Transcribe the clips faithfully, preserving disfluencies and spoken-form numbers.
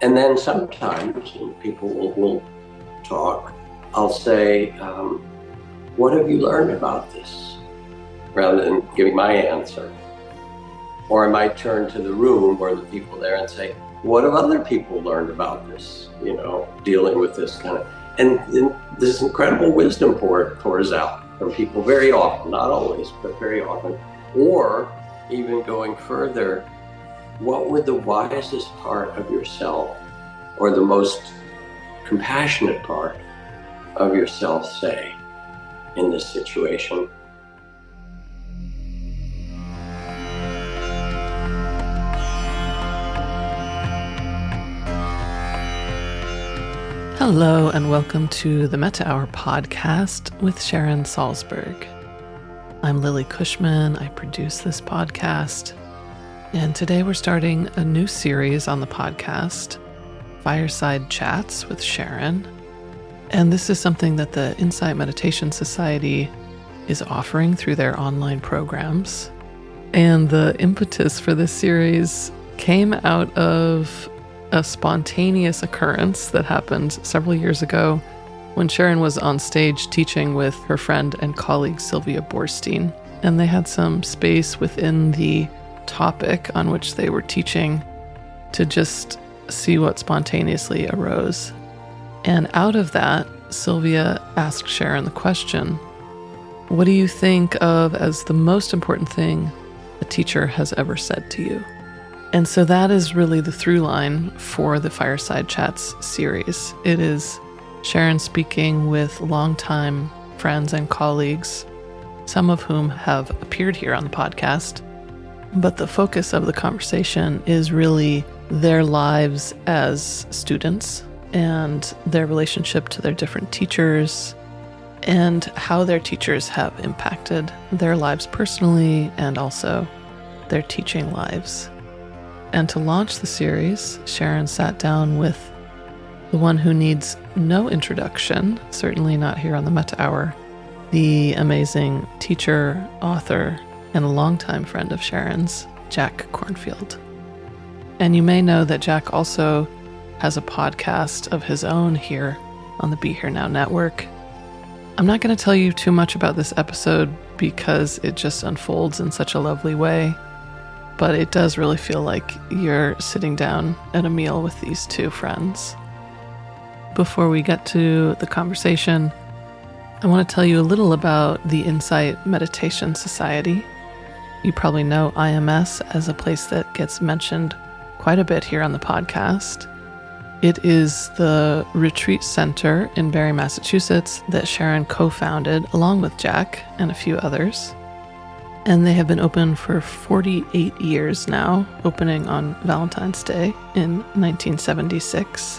And then sometimes when people will, will talk, I'll say, um, what have you learned about this? Rather than giving my answer. Or I might turn to the room or the people there and say, what have other people learned about this? You know, dealing with this kind of, and, and this incredible wisdom pour, pours out from people very often, not always, but very often. Or even going further, what would the wisest part of yourself or the most compassionate part of yourself say in this situation? Hello and welcome to the Metta Hour podcast with Sharon Salzberg. I'm Lily Cushman. I produce this podcast. And today we're starting a new series on the podcast, Fireside Chats with Sharon. And this is something that the Insight Meditation Society is offering through their online programs. And the impetus for this series came out of a spontaneous occurrence that happened several years ago when Sharon was on stage teaching with her friend and colleague Sylvia Boorstein. And they had some space within the topic on which they were teaching to just see what spontaneously arose. And out of that, Sylvia asked Sharon the question, what do you think of as the most important thing a teacher has ever said to you? And so that is really the through line for the Fireside Chats series. It is Sharon speaking with longtime friends and colleagues, some of whom have appeared here on the podcast. But the focus of the conversation is really their lives as students and their relationship to their different teachers and how their teachers have impacted their lives personally and also their teaching lives. And to launch the series, Sharon sat down with the one who needs no introduction, certainly not here on the Metta Hour, the amazing teacher, author, and a longtime friend of Sharon's, Jack Kornfield. And you may know that Jack also has a podcast of his own here on the Be Here Now network. I'm not going to tell you too much about this episode because it just unfolds in such a lovely way, but it does really feel like you're sitting down at a meal with these two friends. Before we get to the conversation, I want to tell you a little about the Insight Meditation Society. You probably know I M S as a place that gets mentioned quite a bit here on the podcast. It is the retreat center in Barre, Massachusetts that Sharon co-founded along with Jack and a few others. And they have been open for forty-eight years now, opening on Valentine's Day in nineteen seventy-six.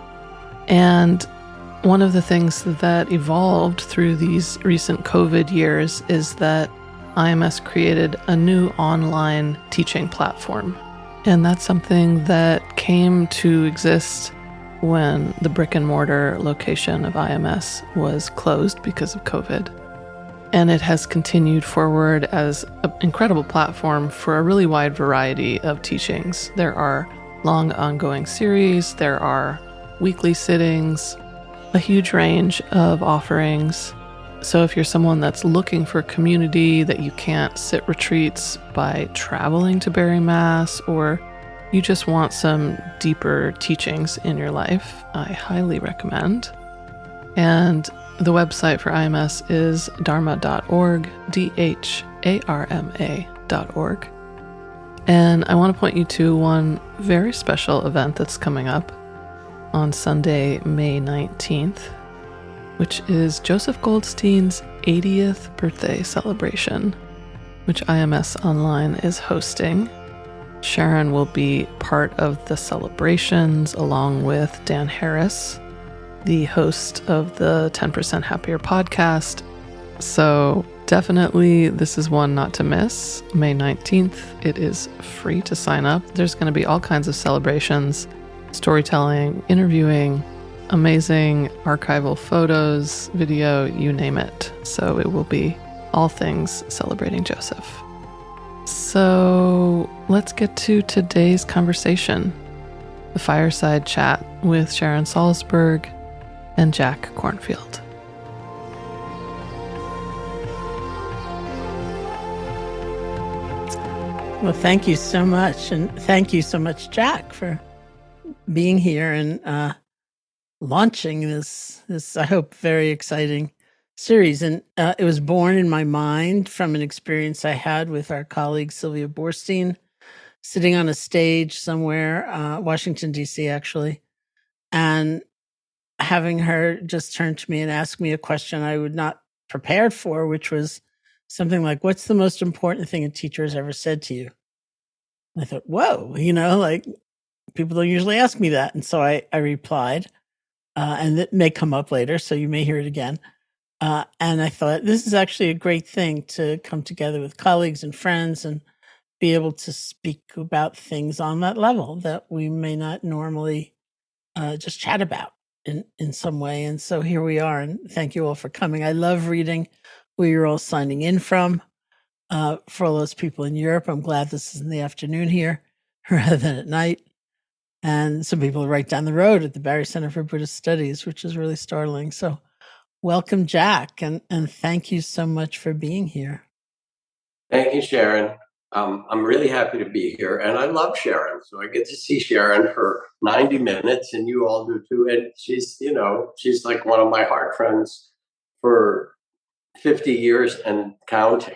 And one of the things that evolved through these recent COVID years is that I M S created a new online teaching platform. And that's something that came to exist when the brick and mortar location of I M S was closed because of COVID. And it has continued forward as an incredible platform for a really wide variety of teachings. There are long ongoing series, there are weekly sittings, a huge range of offerings. So if you're someone that's looking for community, that you can't sit retreats by traveling to Barre, Mass, or you just want some deeper teachings in your life, I highly recommend. And the website for I M S is dharma dot org, D H A R M A dot org. And I want to point you to one very special event that's coming up on Sunday, May nineteenth, which is Joseph Goldstein's eightieth birthday celebration, which I M S Online is hosting. Sharon will be part of the celebrations along with Dan Harris, the host of the ten percent Happier podcast. So definitely this is one not to miss. May nineteenth, it is free to sign up. There's going to be all kinds of celebrations, storytelling, interviewing, amazing archival photos, video, you name it. So it will be all things celebrating Joseph. So let's get to today's conversation. the fireside chat with Sharon Salzberg and Jack Kornfield. Well, thank you so much. And thank you so much, Jack, for being here and uh, launching this, this, I hope, very exciting series. And uh, it was born in my mind from an experience I had with our colleague, Sylvia Boorstein, sitting on a stage somewhere, uh, Washington, D C, actually, and having her just turn to me and ask me a question I would not prepared for, which was something like, what's the most important thing a teacher has ever said to you? I thought, whoa, you know, like people don't usually ask me that. And so I, I replied, uh, and it may come up later, so you may hear it again. Uh, and I thought, this is actually a great thing to come together with colleagues and friends and be able to speak about things on that level that we may not normally uh, just chat about in, in some way. And so here we are. And thank you all for coming. I love reading where you're all signing in from. Uh, for all those people in Europe, I'm glad this is in the afternoon here rather than at night. And some people are right down the road at the Barry Center for Buddhist Studies, which is really startling. So welcome, Jack, and, and thank you so much for being here. Thank you, Sharon. Um, I'm really happy to be here, and I love Sharon. So I get to see Sharon for ninety minutes, and you all do too. And she's, you know, she's like one of my heart friends for fifty years and counting.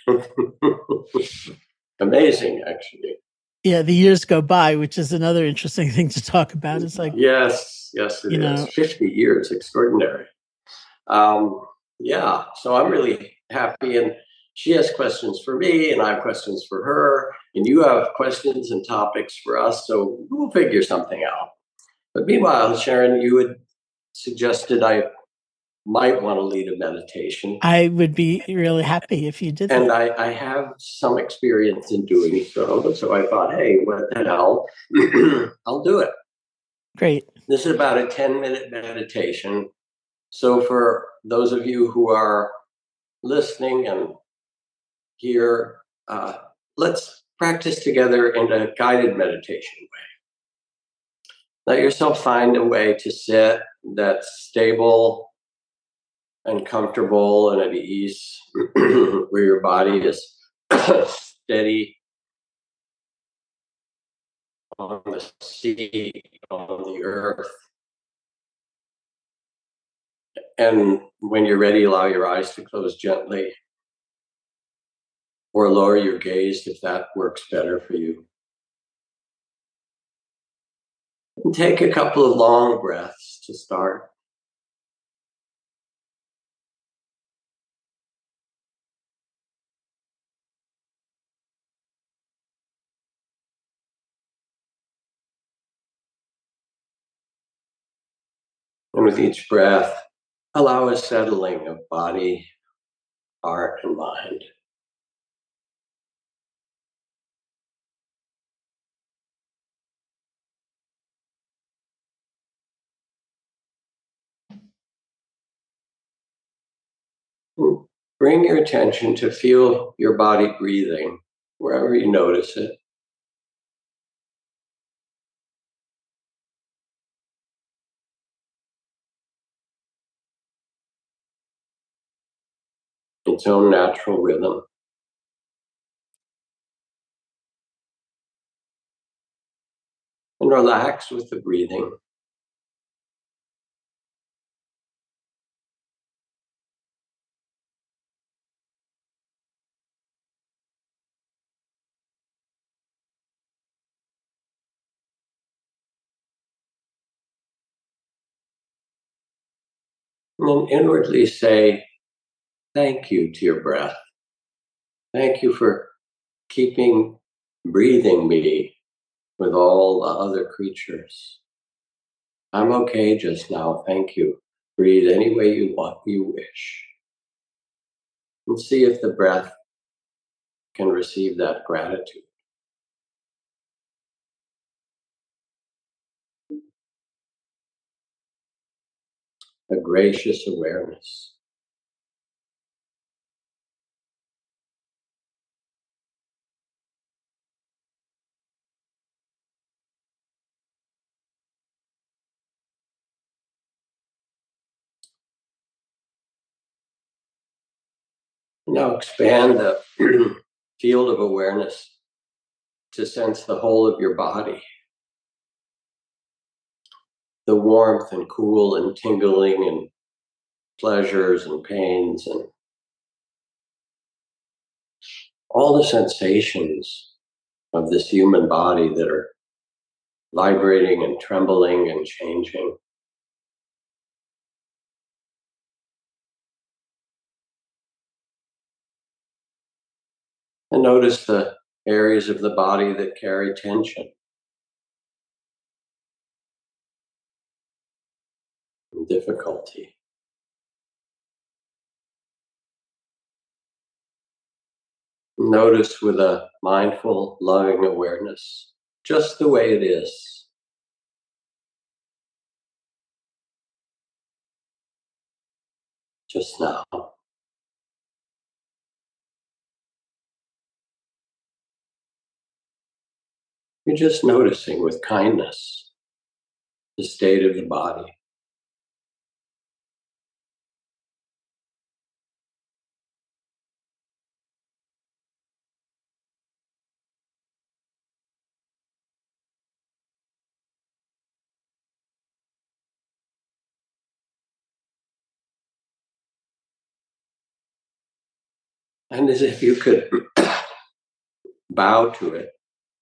Amazing, actually. Yeah, the years go by, which is another interesting thing to talk about. It's like, yes, yes, it you is. know, fifty years, extraordinary. Um, yeah, so I'm really happy, and she has questions for me, and I have questions for her, and you have questions and topics for us, so we'll figure something out. But meanwhile, Sharon, you had suggested I might want to lead a meditation. I would be really happy if you did and that. I, I have some experience in doing so, so I thought, hey, what the hell? I'll do it. Great. This is about a ten-minute meditation. So for those of you who are listening and here, uh, let's practice together in a guided meditation way. Let yourself find a way to sit that's stable and comfortable and at ease, where your body is steady on the seat, on the earth. And when you're ready, allow your eyes to close gently, or lower your gaze if that works better for you. And take a couple of long breaths to start. And with each breath, allow a settling of body, heart, and mind. Bring your attention to feel your body breathing wherever you notice it. Its own natural rhythm. And relax with the breathing. And then inwardly say, thank you to your breath. Thank you for keeping breathing me with all the other creatures. I'm okay just now, thank you. Breathe any way you want, you wish. And see if the breath can receive that gratitude. A gracious awareness. Now expand the field of awareness to sense the whole of your body. The warmth and cool and tingling and pleasures and pains and all the sensations of this human body that are vibrating and trembling and changing. And notice the areas of the body that carry tension and difficulty. Notice with a mindful, loving awareness, just the way it is. Just now. You're just noticing with kindness the state of the body. And as if you could bow to it,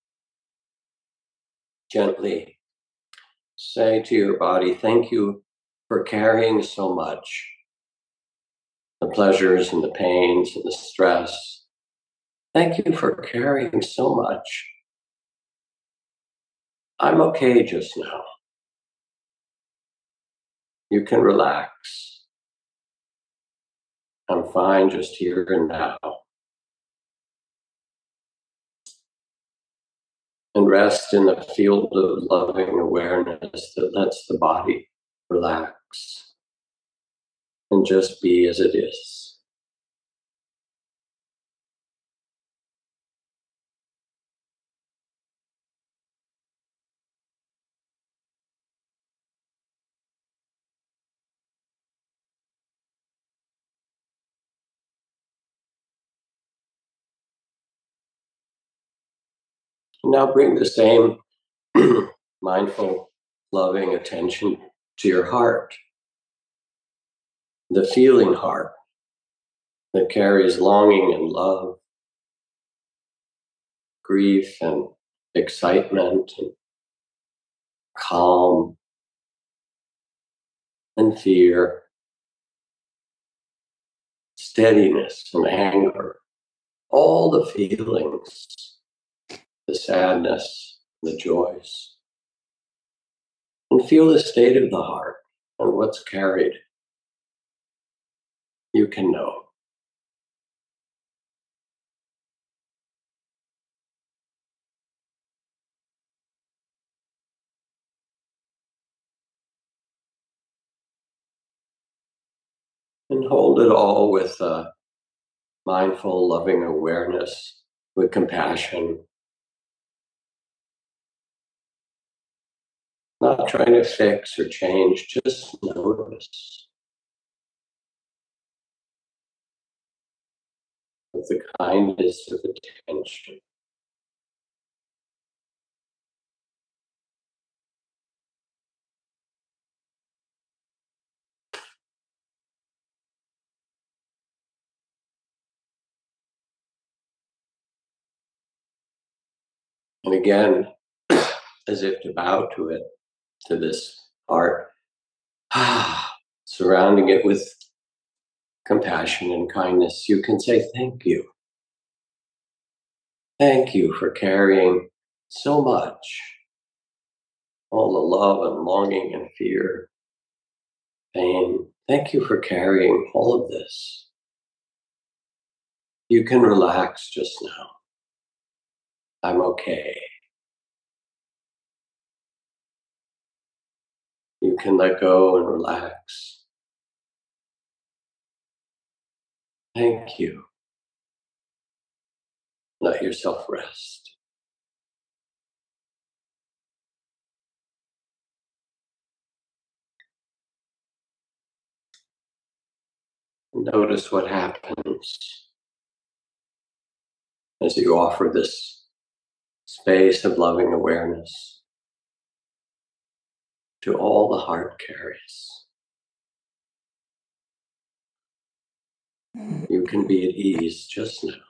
gently say to your body, thank you for carrying so much. The pleasures and the pains and the stress. Thank you for carrying so much. I'm okay just now. You can relax. I'm fine just here and now. And rest in the field of loving awareness that lets the body relax and just be as it is. Now bring the same mindful, loving attention to your heart, the feeling heart that carries longing and love, grief and excitement and calm and fear, steadiness and anger, all the feelings, the sadness, the joys. And feel the state of the heart and what's carried. You can know. And hold it all with a mindful, loving awareness, with compassion. Not trying to fix or change, just notice. With the kindness of attention. And again, as if to bow to it, to this heart, surrounding it with compassion and kindness, you can say, thank you. Thank you for carrying so much. All the love and longing and fear, pain. Thank you for carrying all of this. You can relax just now. I'm okay. You can let go and relax. Thank you. Let yourself rest. Notice what happens as you offer this space of loving awareness to all the heart carries. You can be at ease just now.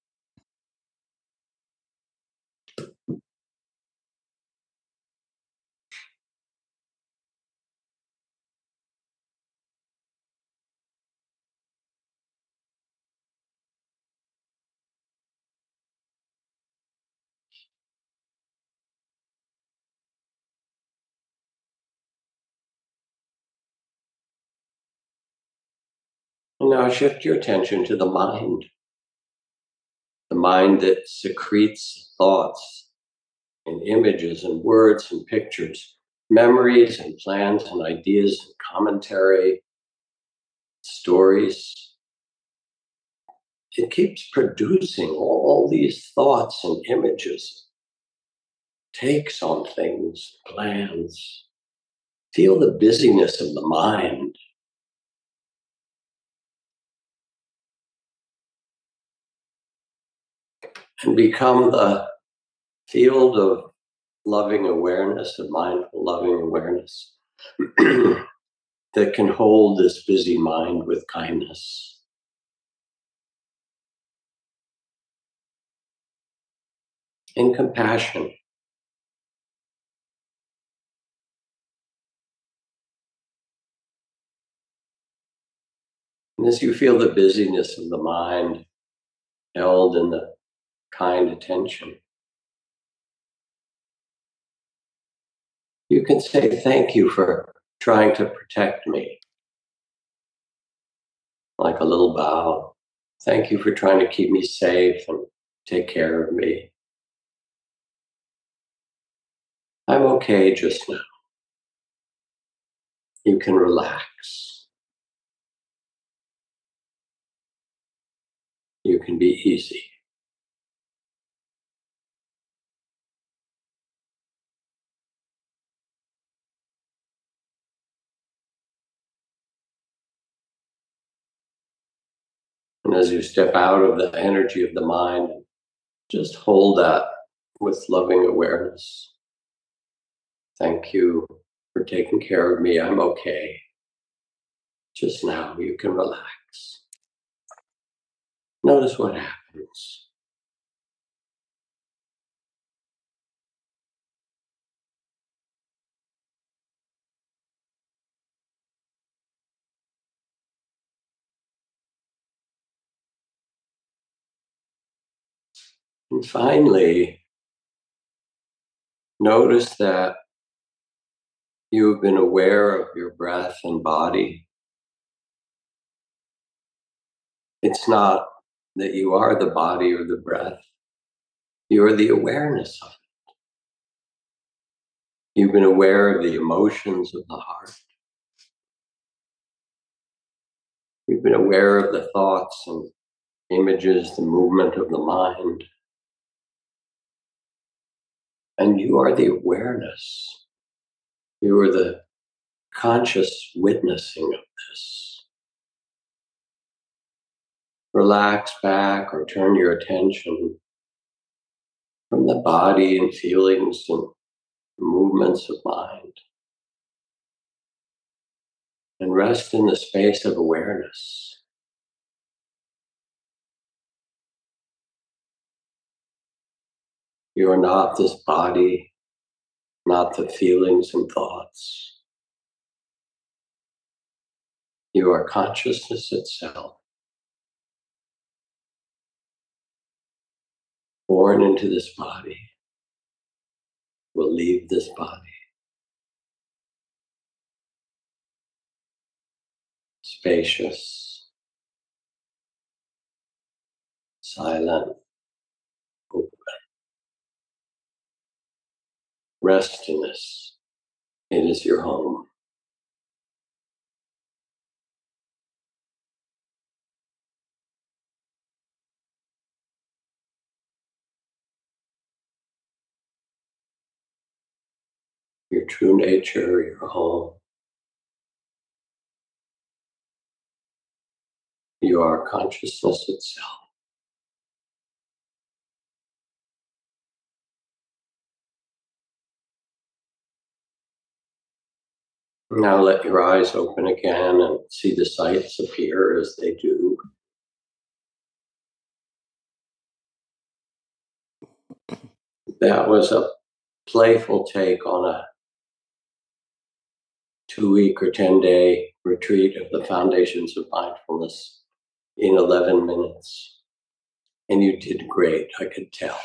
And now shift your attention to the mind, the mind that secretes thoughts and images and words and pictures, memories and plans and ideas and commentary, stories. It keeps producing all these thoughts and images, takes on things, plans. Feel the busyness of the mind. And become the field of loving awareness, of mindful loving awareness that can hold this busy mind with kindness. And compassion. And as you feel the busyness of the mind held in the kind attention, you can say, thank you for trying to protect me. Like a little bow. Thank you for trying to keep me safe and take care of me. I'm okay just now. You can relax. You can be easy. And as you step out of the energy of the mind, just hold that with loving awareness. Thank you for taking care of me. I'm okay. Just now, you can relax. Notice what happens. And finally, notice that you've been aware of your breath and body. It's not that you are the body or the breath. You are the awareness of it. You've been aware of the emotions of the heart. You've been aware of the thoughts and images, the movement of the mind. And you are the awareness. You are the conscious witnessing of this. Relax back or turn your attention from the body and feelings and movements of mind. And rest in the space of awareness. You are not this body, not the feelings and thoughts. You are consciousness itself, born into this body, will leave this body. Spacious, silent, open. Rest in this. It is your home. Your true nature, your home. You are consciousness itself. Now let your eyes open again and see the sights appear as they do. That was a playful take on a two-week or ten-day retreat of the Foundations of Mindfulness in eleven minutes. And you did great, I could tell.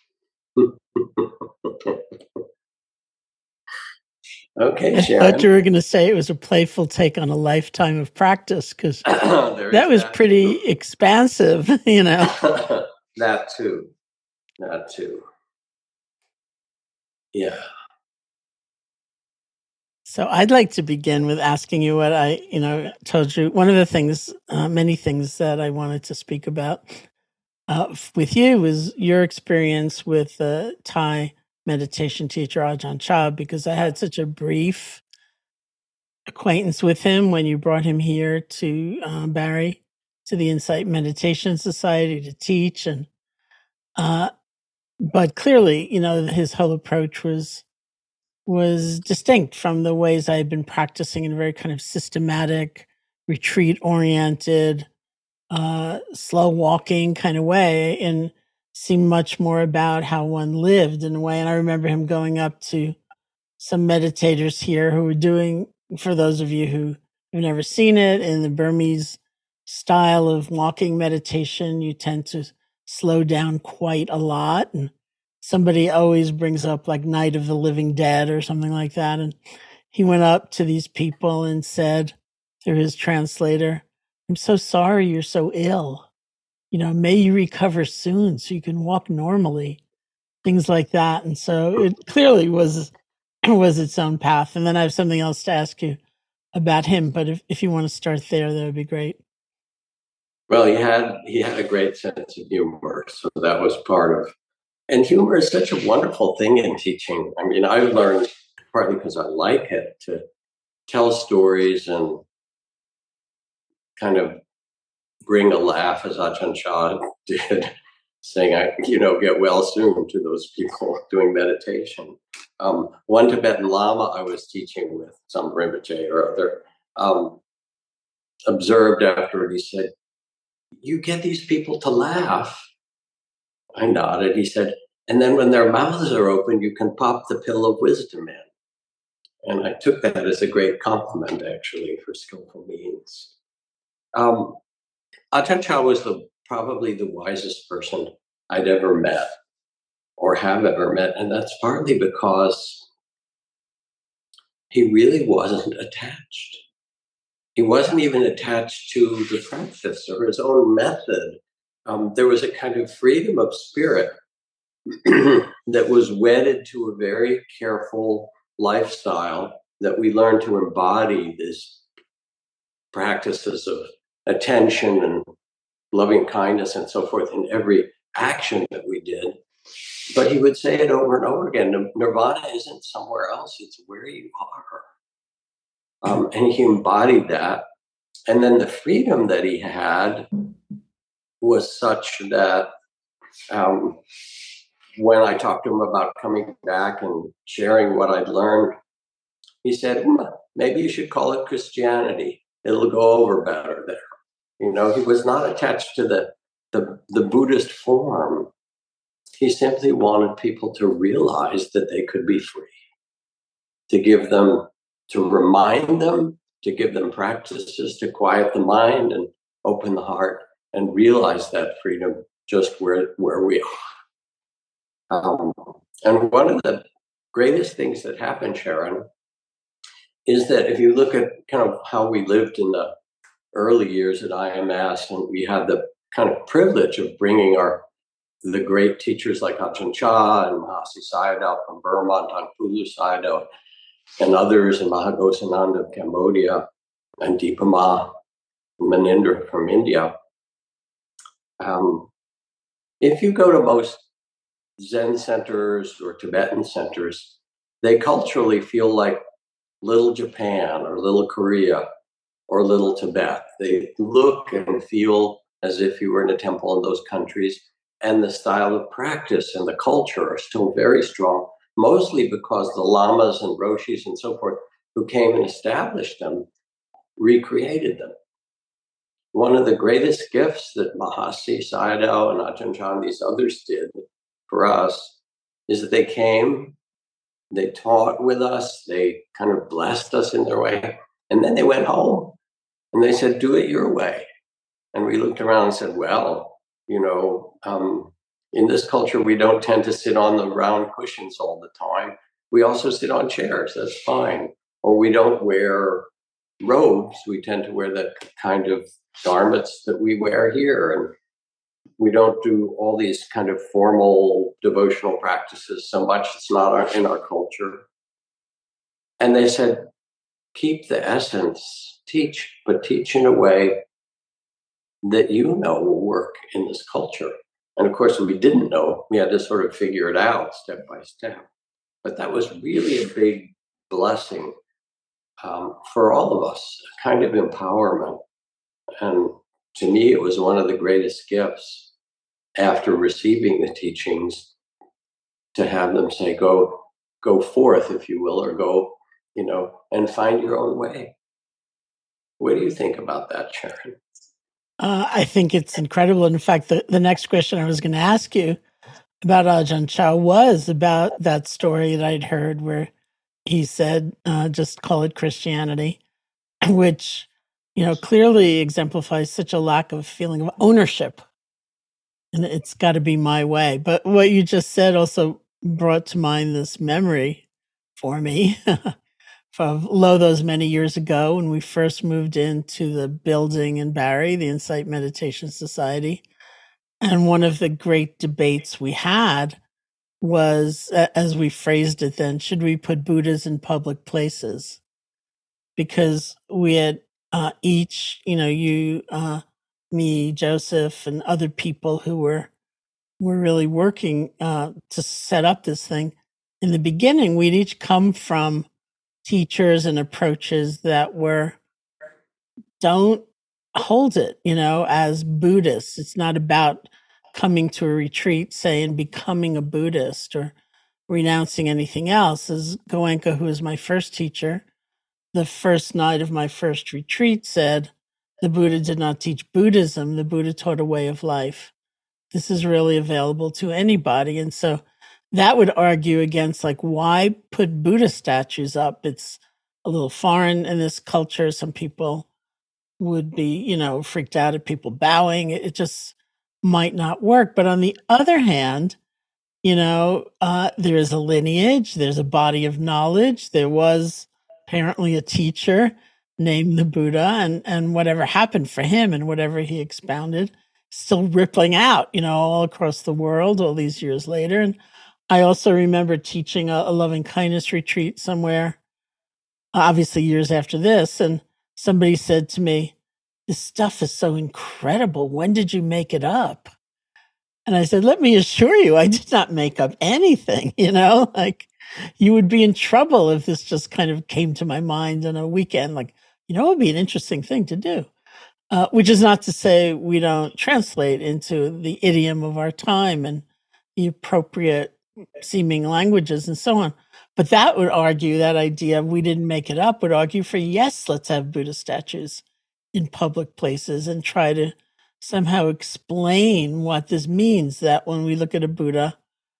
Okay, Sharon. I thought you were going to say it was a playful take on a lifetime of practice, because that was that pretty too. expansive, you know. That too. That too. Yeah. So I'd like to begin with asking you what I, you know, told you. One of the things, uh, many things that I wanted to speak about uh, with you was your experience with uh, Thai meditation teacher Ajahn Chah, because I had such a brief acquaintance with him when you brought him here to uh, Barrie, to the Insight Meditation Society to teach. And uh, but clearly, you know, his whole approach was was distinct from the ways I had been practicing in a very kind of systematic, retreat-oriented, uh, slow walking kind of way, and seemed much more about how one lived in a way. And I remember him going up to some meditators here who were doing, for those of you who have never seen it, in the Burmese style of walking meditation, you tend to slow down quite a lot. And somebody always brings up like Night of the Living Dead or something like that. And he went up to these people and said, through his translator, "I'm so sorry you're so ill. You know, may you recover soon so you can walk normally." Things like that. And so it clearly was was its own path. And then I have something else to ask you about him, but if, if you want to start there, that would be great. Well, he had he had a great sense of humor, so that was part of. And humor is such a wonderful thing in teaching. I mean, I learned, partly because I like it, to tell stories and kind of bring a laugh, as Ajahn Chah did, saying, "I, you know, get well soon" to those people doing meditation. Um, one Tibetan Lama I was teaching with, some Rinpoche or other, um, observed afterward, he said, "You get these people to laugh." I nodded. He said, "And then when their mouths are open, you can pop the pill of wisdom in." And I took that as a great compliment, actually, for skillful means. Um, Ajahn Chah was the, probably the wisest person I'd ever met or have ever met. And that's partly because he really wasn't attached. He wasn't even attached to the practice or his own method. Um, there was a kind of freedom of spirit that was wedded to a very careful lifestyle that we learned to embody these practices of attention and loving kindness and so forth in every action that we did. But he would say it over and over again, nirvana isn't somewhere else, it's where you are. Um, and he embodied that. And then the freedom that he had was such that um, when I talked to him about coming back and sharing what I'd learned, he said, hmm, maybe you should call it Christianity. It'll go over better there. You know, he was not attached to the, the, the Buddhist form. He simply wanted people to realize that they could be free, to give them, to remind them, to give them practices to quiet the mind and open the heart and realize that freedom just where, where we are. Um, and one of the greatest things that happened, Sharon, is that if you look at kind of how we lived in the early years at I M S, and we had the kind of privilege of bringing our the great teachers like Ajahn Chah and Mahasi Sayadaw from Burma, Tangpulu Sayadaw, and others, and Mahagosananda of Cambodia, and Deepa Ma Manindra from India. Um, if you go to most Zen centers or Tibetan centers, they culturally feel like little Japan or little Korea or little Tibet. They look and feel as if you were in a temple in those countries, and the style of practice and the culture are still very strong, mostly because the lamas and roshis and so forth who came and established them recreated them. One of the greatest gifts that Mahasi, Sayadaw, and Ajahn Chah, and these others did for us is that they came, they taught with us, they kind of blessed us in their way, and then they went home and they said, do it your way. And we looked around and said, well, you know, um, in this culture, we don't tend to sit on the round cushions all the time. We also sit on chairs, that's fine. Or we don't wear robes, we tend to wear the kind of garments that we wear here. And we don't do all these kind of formal devotional practices so much. It's not in our culture. And they said, keep the essence, teach, but teach in a way that you know will work in this culture. And of course, we didn't know. We had to sort of figure it out step by step. But that was really a big blessing um, for all of us, a kind of empowerment. And to me, it was one of the greatest gifts after receiving the teachings to have them say, go, go forth, if you will, or go, you know, and find your own way. What do you think about that, Sharon? Uh, I think it's incredible. In fact, the, the next question I was going to ask you about Ajahn Chah was about that story that I'd heard where he said, uh, just call it Christianity, which, you know, clearly exemplifies such a lack of feeling of ownership. And it's got to be my way. But what you just said also brought to mind this memory for me from lo those many years ago when we first moved into the building in Barre, the Insight Meditation Society. And one of the great debates we had was, as we phrased it then, should we put Buddhas in public places? Because we had uh, each, you know, you, uh, me, Joseph, and other people who were were really working uh, to set up this thing. In the beginning, we'd each come from teachers and approaches that were, don't hold it, you know, as Buddhists. It's not about coming to a retreat, saying becoming a Buddhist or renouncing anything else. As Goenka, who was my first teacher, the first night of my first retreat said, the Buddha did not teach Buddhism. The Buddha taught a way of life. This is really available to anybody. And so that would argue against, like, why put Buddha statues up? It's a little foreign in this culture. Some people would be, you know, freaked out at people bowing. It just might not work. But on the other hand, you know, uh, there is a lineage, there's a body of knowledge. There was apparently a teacher named the Buddha, and, and whatever happened for him and whatever he expounded, still rippling out, you know, all across the world all these years later. And I also remember teaching a, a loving kindness retreat somewhere, obviously years after this, and somebody said to me, this stuff is so incredible. When did you make it up? And I said, let me assure you, I did not make up anything, you know, like you would be in trouble if this just kind of came to my mind on a weekend. Like, you know, it would be an interesting thing to do, uh, which is not to say we don't translate into the idiom of our time and the appropriate seeming languages and so on. But that would argue, that idea, we didn't make it up, would argue for, yes, let's have Buddha statues in public places and try to somehow explain what this means, that when we look at a Buddha,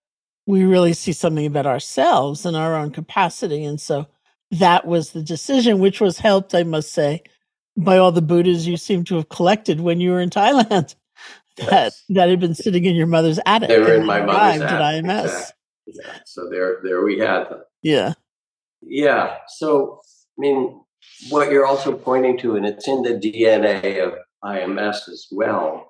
we really see something about ourselves and our own capacity. And so that was the decision, which was helped, I must say, by all the Buddhas you seem to have collected when you were in Thailand, that, Yes. that had been sitting in your mother's attic. They were in and my arrived mother's at attic. I M S. Exactly. Yeah. So there, there we had them. Yeah. Yeah. So, I mean, what you're also pointing to, and it's in the D N A of I M S as well.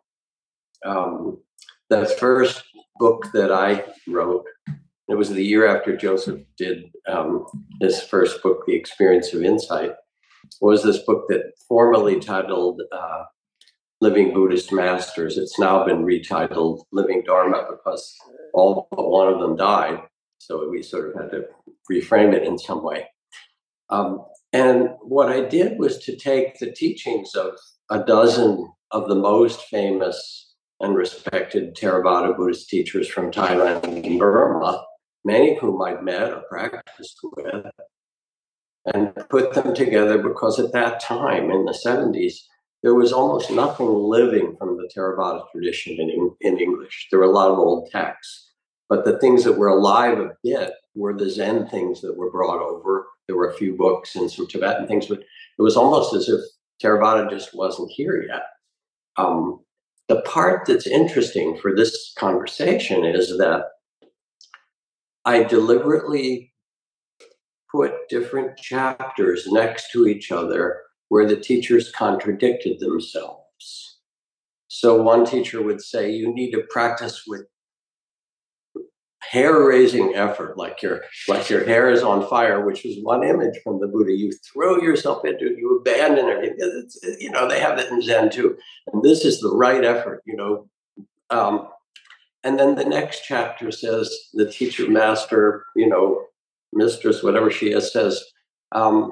Um, the first book that I wrote, it was the year after Joseph did um, his first book, The Experience of Insight, was this book that formally titled uh, Living Buddhist Masters. It's now been retitled Living Dharma because all but one of them died. So we sort of had to reframe it in some way. Um, and what I did was to take the teachings of a dozen of the most famous and respected Theravada Buddhist teachers from Thailand and Burma, many of whom I'd met or practiced with, and put them together because at that time in the seventies, there was almost nothing living from the Theravada tradition in, in English. There were a lot of old texts, but the things that were alive a bit were the Zen things that were brought over. There were a few books and some Tibetan things, but it was almost as if Theravada just wasn't here yet. Um, the part that's interesting for this conversation is that I deliberately put different chapters next to each other where the teachers contradicted themselves. So one teacher would say, you need to practice with hair-raising effort, like your like your hair is on fire, which is one image from the Buddha. You throw yourself into it, you abandon everything. It's, you know, they have that in Zen too. And this is the right effort, you know. Um, and then the next chapter says, the teacher, master, you know, mistress, whatever she is, says, um,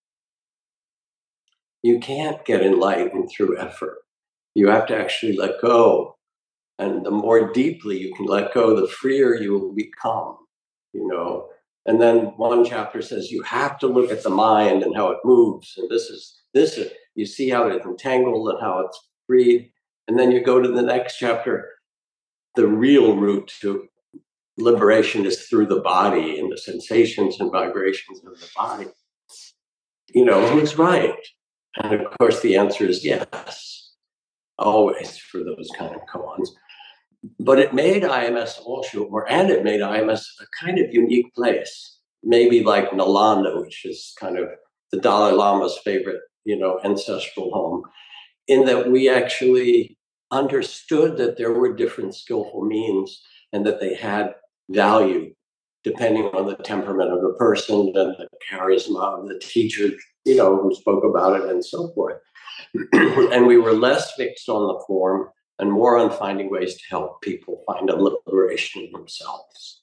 you can't get enlightened through effort. You have to actually let go. And the more deeply you can let go, the freer you will become, you know. And then one chapter says you have to look at the mind and how it moves. And this is, this is, you see how it's entangled and how it's freed. And then you go to the next chapter. The real route to liberation is through the body and the sensations and vibrations of the body. You know, who's right? And of course, the answer is yes, always for those kind of koans. But it made I M S Osho, and it made I M S a kind of unique place, maybe like Nalanda, which is kind of the Dalai Lama's favorite, you know, ancestral home, in that we actually understood that there were different skillful means and that they had value depending on the temperament of the person and the charisma of the teacher, you know, who spoke about it and so forth. And we were less fixed on the form and more on finding ways to help people find a liberation in themselves.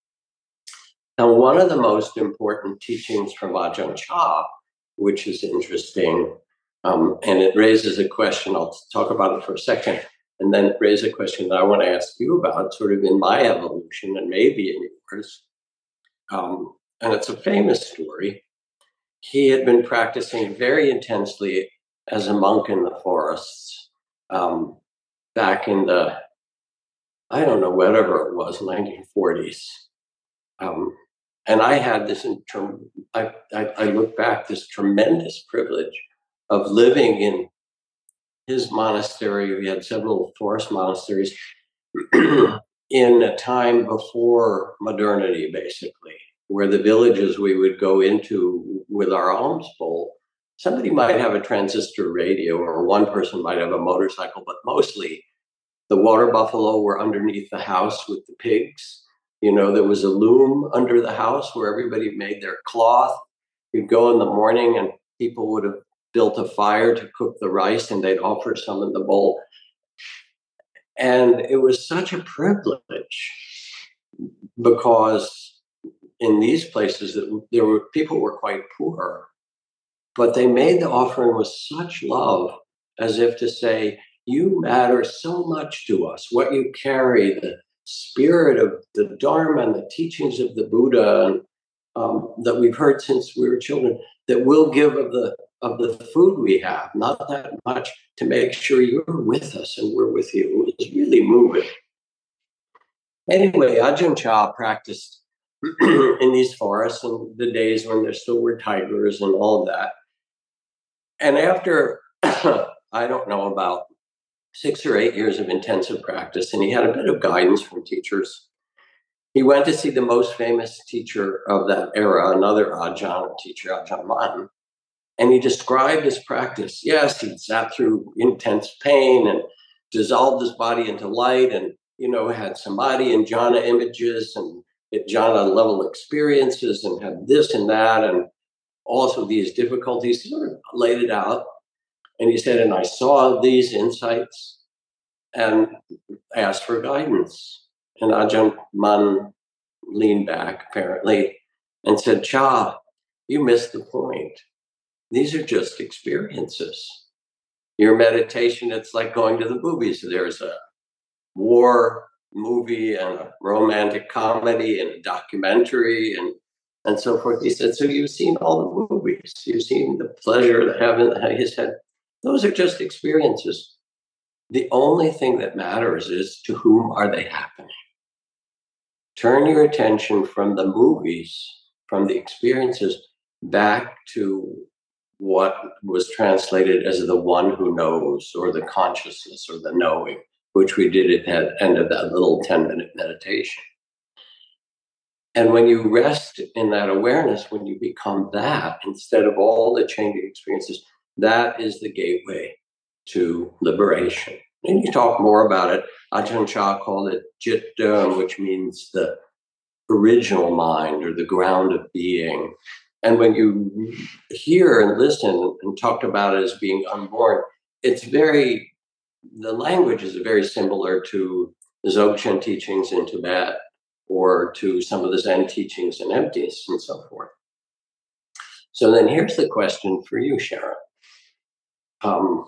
Now, one of the most important teachings from Ajahn Chah, which is interesting, um, and it raises a question, I'll talk about it for a second, and then it raises a question that I want to ask you about, sort of in my evolution and maybe in yours. Um, and it's a famous story. He had been practicing very intensely as a monk in the forests um, back in the, I don't know, whatever it was, nineteen forties. Um, and I had this, inter- I, I, I look back, this tremendous privilege of living in his monastery. We had several forest monasteries in a time before modernity, basically, where the villages we would go into with our alms bowl, somebody might have a transistor radio or one person might have a motorcycle, but mostly the water buffalo were underneath the house with the pigs. You know, there was a loom under the house where everybody made their cloth. You'd go in the morning and people would have built a fire to cook the rice and they'd offer some in the bowl. And it was such a privilege because in these places that there were people were quite poor, but they made the offering with such love, as if to say, you matter so much to us. What you carry, the spirit of the Dharma and the teachings of the Buddha and, um, that we've heard since we were children, that we'll give of the of the food we have, not that much, to make sure you're with us and we're with you. It's really moving. Anyway, Ajahn Chah practiced in these forests in the days when there still were tigers and all of that. And after, I don't know, about six or eight years of intensive practice, and he had a bit of guidance from teachers, he went to see the most famous teacher of that era, another Ajahn teacher, Ajahn Mun. And he described his practice. Yes, he'd sat through intense pain and dissolved his body into light and, you know, had samadhi and jhana images and jhana level experiences and had this and that and also these difficulties. He sort of laid it out. And he said, and I saw these insights and asked for guidance. And Ajahn Mun leaned back, apparently, and said, Cha, you missed the point. These are just experiences. Your meditation, it's like going to the movies. There's a war movie and a romantic comedy and a documentary, and and so forth. He said, so you've seen all the movies, you've seen the pleasure, the heaven, his head. Those are just experiences. The only thing that matters is to whom are they happening? Turn your attention from the movies, from the experiences, back to what was translated as the one who knows, or the consciousness, or the knowing, which we did at the end of that little ten-minute meditation. And when you rest in that awareness, when you become that, instead of all the changing experiences, that is the gateway to liberation. And you talk more about it. Ajahn Chah called it Citta, which means the original mind, or the ground of being. And when you hear and listen and talk about it as being unborn, it's very, the language is very similar to the Dzogchen teachings in Tibet, or to some of the Zen teachings in emptiness and so forth. So then here's the question for you, Sharon. Um,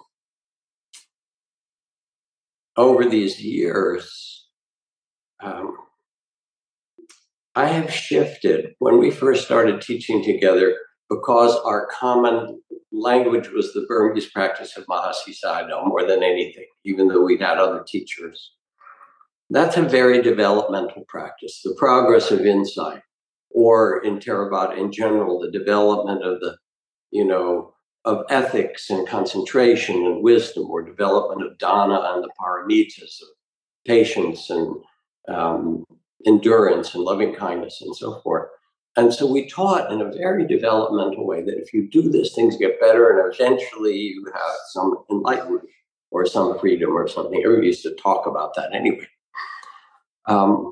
over these years, um, I have shifted. When we first started teaching together, because our common language was the Burmese practice of Mahasi Sayadaw more than anything, even though we'd had other teachers. That's a very developmental practice, the progress of insight, or in Theravada in general, the development of the, you know, of ethics and concentration and wisdom, or development of dana and the paramitas, of patience and um, endurance and loving kindness and so forth. And so we taught in a very developmental way that if you do this, things get better, and eventually you have some enlightenment or some freedom or something. Everybody used to talk about that anyway. Um,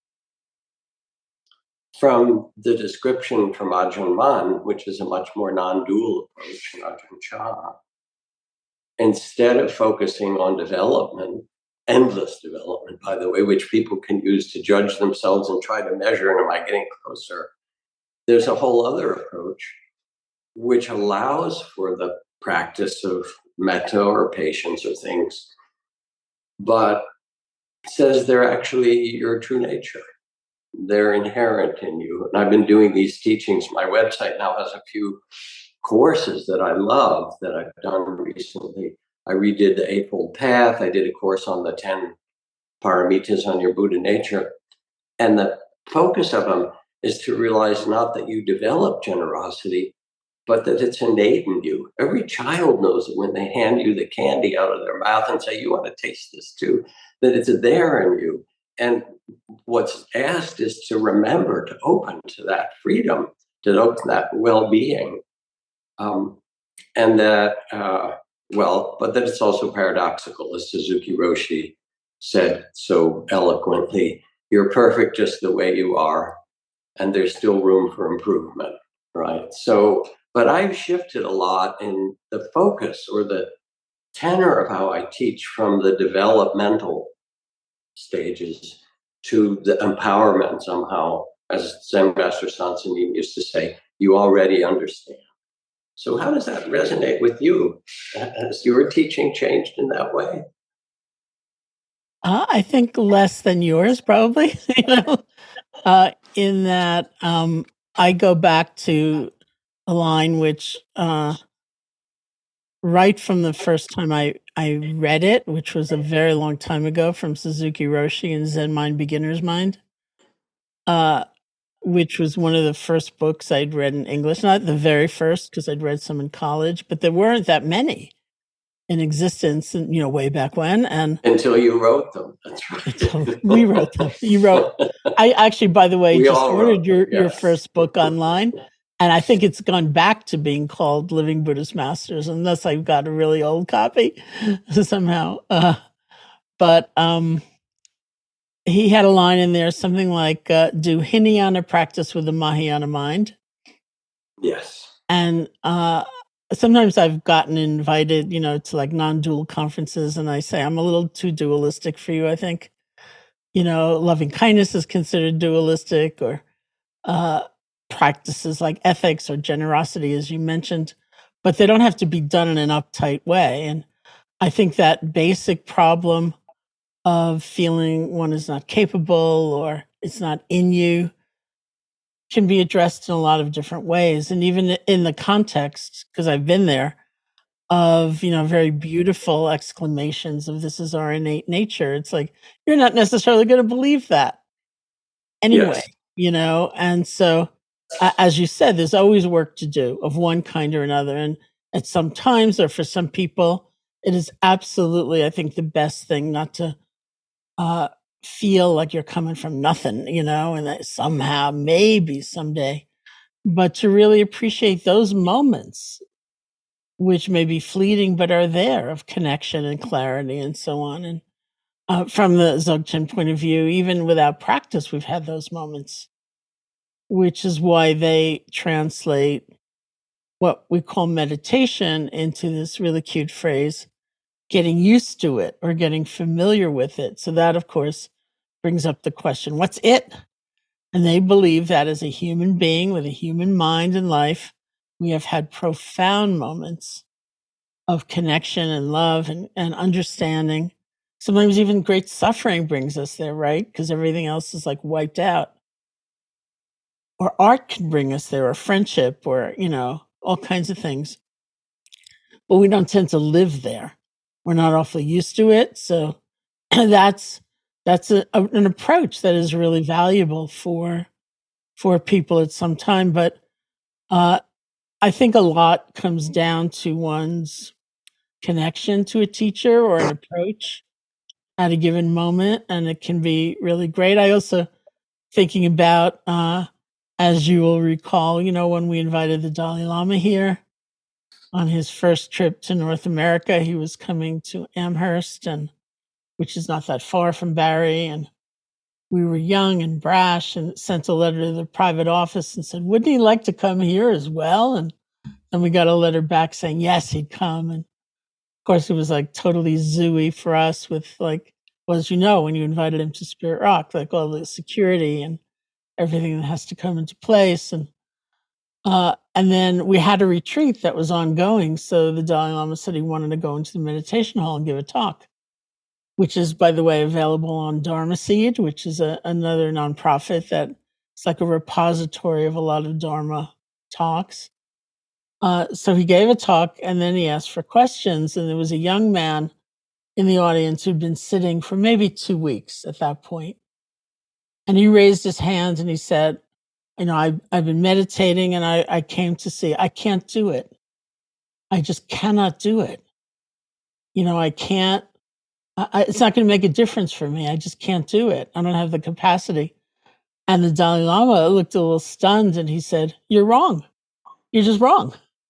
from the description from Ajahn Mun, which is a much more non-dual approach in Ajahn Chah, instead of focusing on development, endless development, by the way, which people can use to judge themselves and try to measure, and am I getting closer? There's a whole other approach which allows for the practice of metta or patience or things, but says they're actually your true nature. They're inherent in you. And I've been doing these teachings. My website now has a few courses that I love that I've done recently. I redid the Eightfold Path. I did a course on the ten paramitas on your Buddha nature. And the focus of them is to realize not that you develop generosity, but that it's innate in you. Every child knows that when they hand you the candy out of their mouth and say, you want to taste this too, that it's there in you. And what's asked is to remember to open to that freedom, to open that well-being. Um, and that, uh, well, but that it's also paradoxical, as Suzuki Roshi said so eloquently, you're perfect just the way you are, and there's still room for improvement, right? So, but I've shifted a lot in the focus or the tenor of how I teach from the developmental stages to the empowerment somehow, as Zen Master Sansanin used to say, you already understand. So how does that resonate with you? Has your teaching changed in that way? Uh, I think less than yours, probably, you know, uh, in that um, I go back to a line which uh, right from the first time I, I read it, which was a very long time ago, from Suzuki Roshi in Zen Mind, Beginner's Mind, uh, which was one of the first books I'd read in English. Not the very first, because I'd read some in college, but there weren't that many in existence, and you know, way back when. And until you wrote them. That's right. Until we wrote them. You wrote. I actually, by the way, we just ordered your, them, yes. your first book online. And I think it's gone back to being called Living Buddhist Masters, unless I've got a really old copy somehow. Uh, but um, he had a line in there, something like, uh, do Hinayana practice with the Mahayana mind. Yes. And uh, sometimes I've gotten invited, you know, to like non-dual conferences, and I say, I'm a little too dualistic for you, I think. You know, loving kindness is considered dualistic, or uh, practices like ethics or generosity, as you mentioned, but they don't have to be done in an uptight way. And I think that basic problem of feeling one is not capable or it's not in you can be addressed in a lot of different ways. And even in the context, because I've been there, of, you know, very beautiful exclamations of this is our innate nature. It's like, you're not necessarily going to believe that anyway, Yes. you know? And so, uh, as you said, there's always work to do of one kind or another. And at some times, or for some people, it is absolutely, I think, the best thing not to uh, feel like you're coming from nothing, you know, and that somehow, maybe someday, but to really appreciate those moments, which may be fleeting, but are there, of connection and clarity and so on. And uh, from the Dzogchen point of view, even without practice, we've had those moments, which is why they translate what we call meditation into this really cute phrase, getting used to it or getting familiar with it. So that, of course, brings up the question, what's it? And they believe that as a human being with a human mind and life, we have had profound moments of connection and love and, and understanding. Sometimes even great suffering brings us there, right? Because everything else is like wiped out. Or art can bring us there, or friendship, or, you know, all kinds of things. But we don't tend to live there. We're not awfully used to it. So that's that's a, a, an approach that is really valuable for for people at some time. But uh, I think a lot comes down to one's connection to a teacher or an approach at a given moment, and it can be really great. I also thinking about, uh, as you will recall, you know, when we invited the Dalai Lama here on his first trip to North America, he was coming to Amherst, and which is not that far from Barrie, and we were young and brash, and sent a letter to the private office and said, wouldn't he like to come here as well? And then we got a letter back saying yes, he'd come. And of course, it was like totally zooey for us with like, well, as you know, when you invited him to Spirit Rock, like all the security and everything that has to come into place. And uh, and then we had a retreat that was ongoing. So the Dalai Lama said he wanted to go into the meditation hall and give a talk, which is, by the way, available on Dharma Seed, which is a, another nonprofit that it's like a repository of a lot of Dharma talks. Uh, so he gave a talk, and then he asked for questions, and there was a young man in the audience who'd been sitting for maybe two weeks at that point. And he raised his hand and he said, you know, I've, I've been meditating, and I, I came to see, I can't do it. I just cannot do it. You know, I can't, I, it's not going to make a difference for me. I just can't do it. I don't have the capacity. And the Dalai Lama looked a little stunned, and he said, you're wrong. You're just wrong.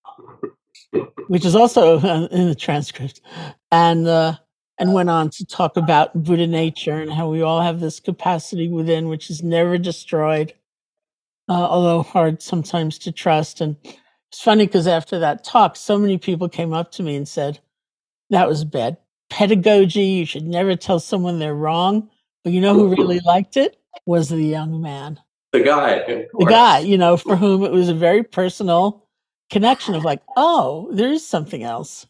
Which is also in the transcript. And, uh, and went on to talk about Buddha nature and how we all have this capacity within, which is never destroyed, uh, although hard sometimes to trust. And it's funny because after that talk, so many people came up to me and said, that was bad pedagogy. You should never tell someone they're wrong. But you know who really liked it? Was the young man. The guy. The guy, you know, for whom it was a very personal connection of like, oh, there is something else.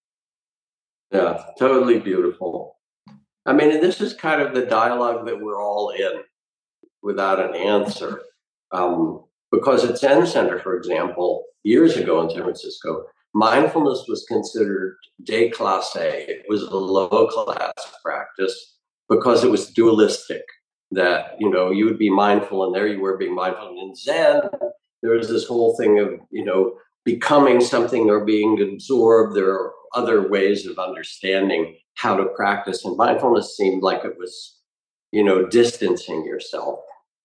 Yeah, totally beautiful. I mean, and this is kind of the dialogue that we're all in without an answer. Um, because at Zen Center, for example, years ago in San Francisco, mindfulness was considered déclassé. It was a low-class practice because it was dualistic, that, you know, you would be mindful and there you were being mindful. And in Zen, there was this whole thing of, you know, becoming something or being absorbed. There are other ways of understanding how to practice. And mindfulness seemed like it was, you know, distancing yourself.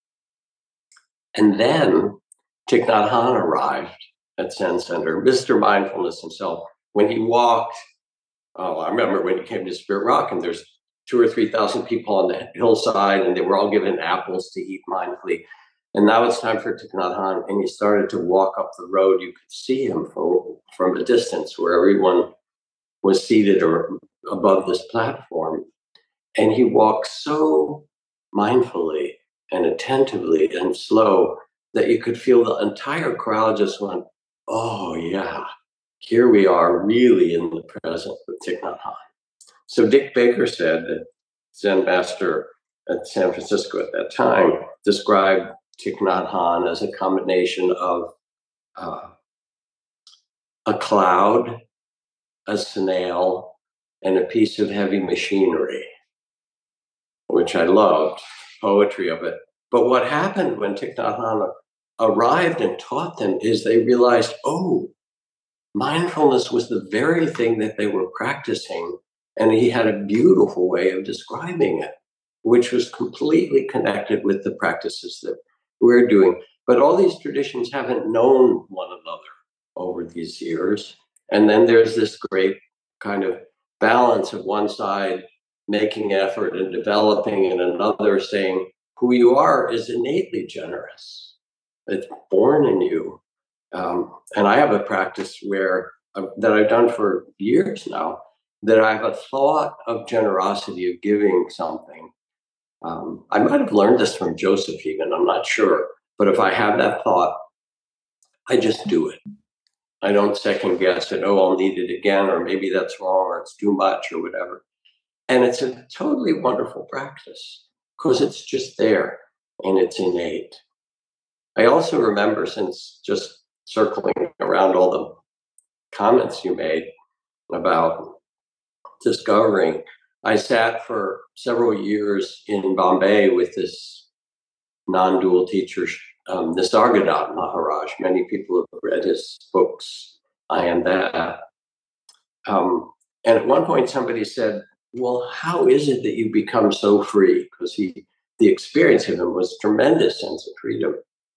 And then Thich Nhat Hanh arrived at Zen Center, Mister Mindfulness himself. When he walked, oh, I remember when he came to Spirit Rock, and there's two or three thousand people on the hillside, and they were all given apples to eat mindfully. And now it's time for Thich Nhat Hanh, and he started to walk up the road. You could see him from, from a distance where everyone was seated or above this platform. And he walked so mindfully and attentively and slow that you could feel the entire crowd just went, oh yeah, here we are really in the present with Thich Nhat Hanh. So Dick Baker said, that Zen master at San Francisco at that time, described Thich Nhat Hanh as a combination of uh, a cloud, a snail, and a piece of heavy machinery, which I loved, poetry of it. But what happened when Thich Nhat Hanh arrived and taught them is they realized, oh, mindfulness was the very thing that they were practicing. And he had a beautiful way of describing it, which was completely connected with the practices that we're doing. But all these traditions haven't known one another over these years. And then there's this great kind of balance of one side making effort and developing, and another saying, who you are is innately generous. It's born in you. Um, and I have a practice where uh, that I've done for years now, that I have a thought of generosity, of giving something. Um, I might have learned this from Joseph even, I'm not sure. But if I have that thought, I just do it. I don't second guess it. Oh, I'll need it again, or maybe that's wrong, or it's too much, or whatever. And it's a totally wonderful practice because it's just there and it's innate. I also remember, since just circling around all the comments you made about discovering, I sat for several years in Bombay with this non-dual teacher, um, Nisargadatta Maharaj. Many people have read his books, I Am That. Um, and at one point somebody said, well, how is it that you become so free? Because he, the experience of him was a tremendous sense of freedom.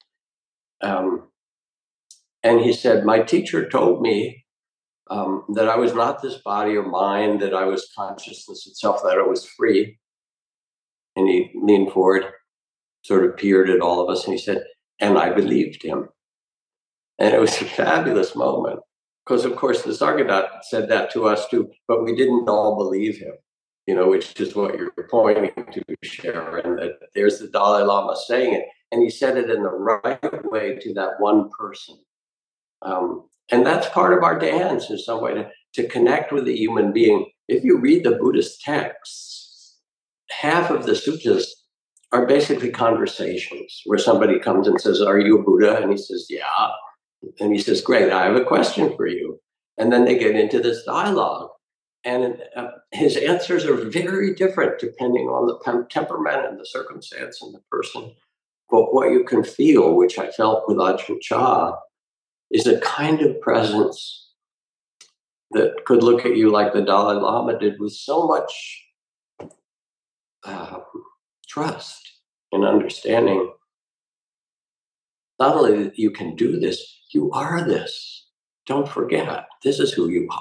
Um, and he said, my teacher told me um, that I was not this body or mind, that I was consciousness itself, that I was free. And he leaned forward, sort of peered at all of us, and he said, and I believed him. And it was a fabulous moment, because of course the Nisargadatta said that to us too, but we didn't all believe him, you know, which is what you're pointing to, Sharon, that there's the Dalai Lama saying it, and he said it in the right way to that one person. Um, and that's part of our dance in some way, to, to connect with a human being. If you read the Buddhist texts, half of the suttas are basically conversations where somebody comes and says, are you a Buddha? And he says, yeah. And he says, great, I have a question for you. And then they get into this dialogue. And uh, his answers are very different depending on the tem- temperament and the circumstance and the person. But what you can feel, which I felt with Ajahn Chah, is a kind of presence that could look at you like the Dalai Lama did, with so much uh, trust and understanding. Not only that you can do this, you are this. Don't forget, this is who you are.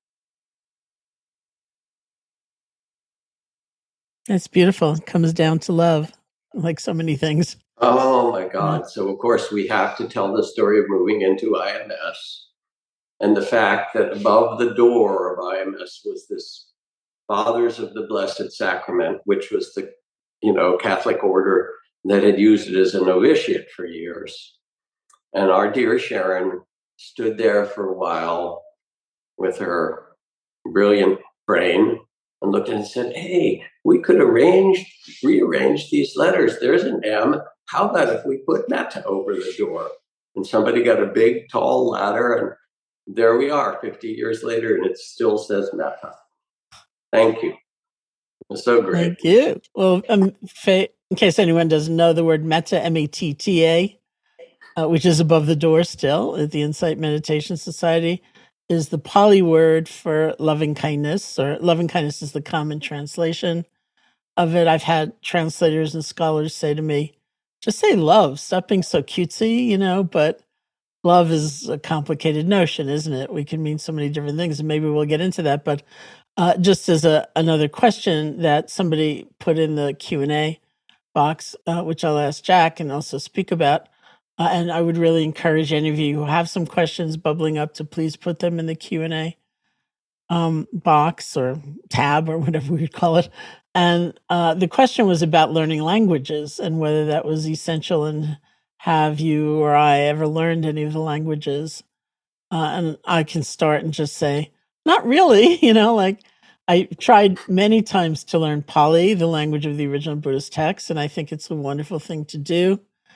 That's beautiful. It comes down to love, like so many things. Oh my God. So of course we have to tell the story of moving into I M S, and the fact that above the door of I M S was this Fathers of the Blessed Sacrament, which was the, you know, Catholic order that had used it as a novitiate for years. And our dear Sharon stood there for a while with her brilliant brain and looked at it and said, hey, we could arrange, rearrange these letters. There's an M. How about if we put metta over the door? And somebody got a big, tall ladder, and there we are fifty years later, and it still says metta. Thank you. It's so great. Thank you. Well, um, in case anyone doesn't know, the word metta, M A T T A, uh, which is above the door still at the Insight Meditation Society, is the Pali word for loving kindness, or loving kindness is the common translation of it. I've had translators and scholars say to me, just say love, stop being so cutesy, you know, but love is a complicated notion, isn't it? We can mean so many different things, and maybe we'll get into that. But uh, just as a, another question that somebody put in the Q and A box, uh, which I'll ask Jack and also speak about, uh, and I would really encourage any of you who have some questions bubbling up to please put them in the Q and A um, box or tab or whatever we would call it. And uh, the question was about learning languages and whether that was essential, and have you or I ever learned any of the languages? Uh, and I can start and just say, not really, you know, like I tried many times to learn Pali, the language of the original Buddhist text, and I think it's a wonderful thing to do.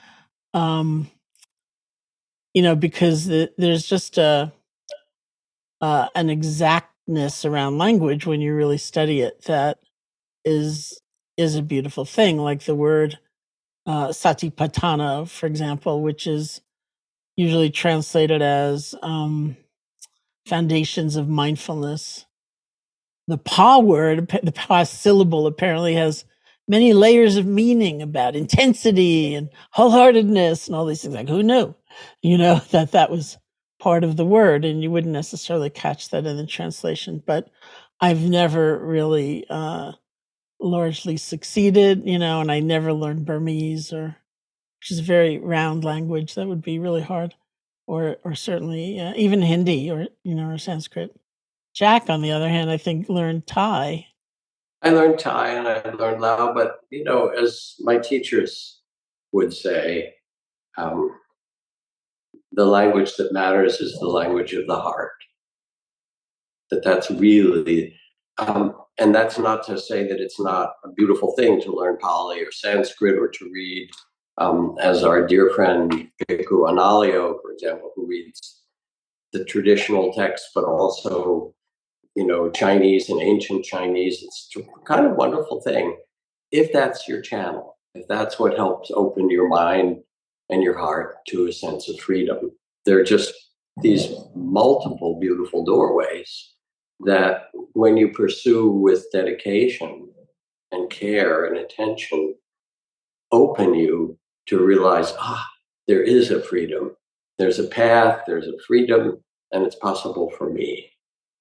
um, you know, because the, there's just a uh, an exactness around language when you really study it that is is a beautiful thing. Like the word uh, satipatthana, for example, which is usually translated as um, foundations of mindfulness. The pa word, the pa syllable, apparently has many layers of meaning about intensity and wholeheartedness and all these things. Like, who knew, you know, that that was part of the word, and you wouldn't necessarily catch that in the translation. But I've never really uh, largely succeeded, you know, and I never learned Burmese, or which is a very round language that would be really hard, or or certainly uh, even Hindi, or you know, or Sanskrit. Jack, on the other hand, I think learned Thai. I learned Thai and I learned Lao, but you know, as my teachers would say, um, the language that matters is the language of the heart. That that's really, um, and that's not to say that it's not a beautiful thing to learn Pali or Sanskrit or to read, um, as our dear friend Bhikkhu Analayo, for example, who reads the traditional text, but also, you know, Chinese and ancient Chinese. It's kind of wonderful thing if that's your channel, if that's what helps open your mind and your heart to a sense of freedom. There are just these multiple beautiful doorways that when you pursue with dedication and care and attention, open you to realize, ah, there is a freedom. There's a path, there's a freedom, and it's possible for me.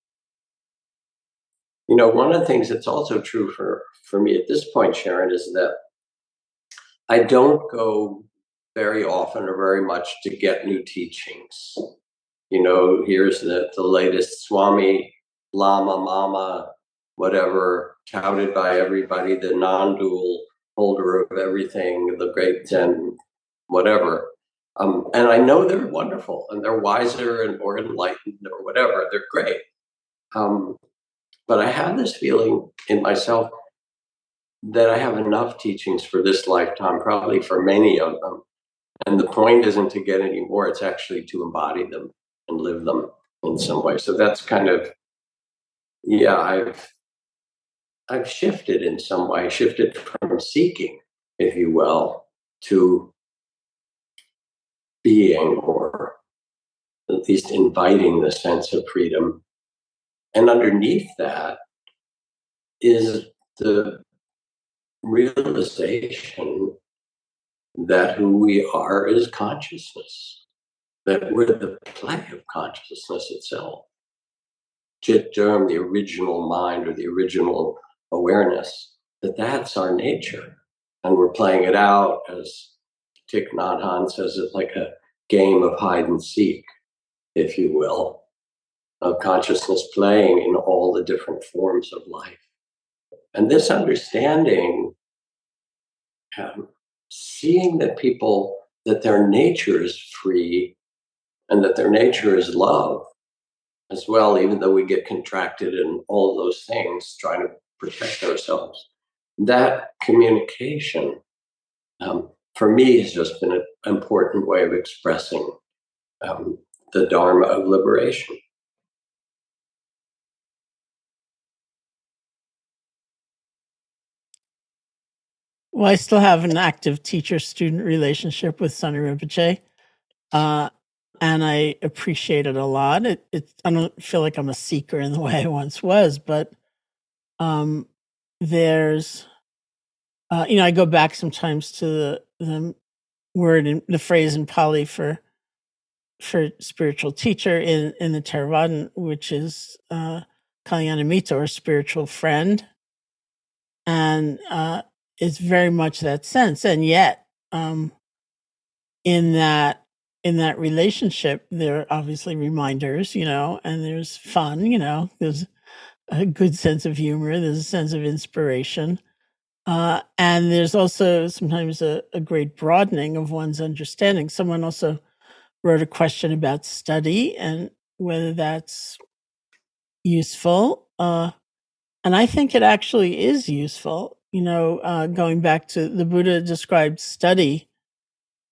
You know, one of the things that's also true for, for me at this point, Sharon, is that I don't go very often or very much to get new teachings. You know, here's the, the latest Swami, Lama, Mama, whatever, touted by everybody, the non-dual holder of everything, the great Zen, whatever. Um, and I know they're wonderful and they're wiser and more enlightened or whatever. They're great. Um, but I have this feeling in myself that I have enough teachings for this lifetime, probably for many of them. And the point isn't to get any more, it's actually to embody them and live them in some way. So that's kind of, yeah, I've I've shifted in some way, shifted from seeking, if you will, to being, or at least inviting the sense of freedom. And underneath that is the realization that who we are is consciousness, that we're the play of consciousness itself. Chit Derm, the original mind or the original awareness, that that's our nature. And we're playing it out, as Thich Nhat Hanh says, it's like a game of hide and seek, if you will, of consciousness playing in all the different forms of life. And this understanding, um, seeing that people, that their nature is free and that their nature is love as well, even though we get contracted and all those things, trying to protect ourselves. That communication, um, for me, has just been an important way of expressing um, the Dharma of liberation. Well, I still have an active teacher-student relationship with Sonny Rinpoche, uh, and I appreciate it a lot. It, it, I don't feel like I'm a seeker in the way I once was, but um, there's, uh, you know, I go back sometimes to the, the word and the phrase in Pali for for spiritual teacher in in the Theravadan, which is uh, Kalyanamitta, or spiritual friend, and uh, it's very much that sense. And yet, um, in that in that relationship, there are obviously reminders, you know, and there's fun, you know, there's a good sense of humor, there's a sense of inspiration, uh, and there's also sometimes a, a great broadening of one's understanding. Someone also wrote a question about study and whether that's useful, uh, and I think it actually is useful. You know, uh, going back to the Buddha described study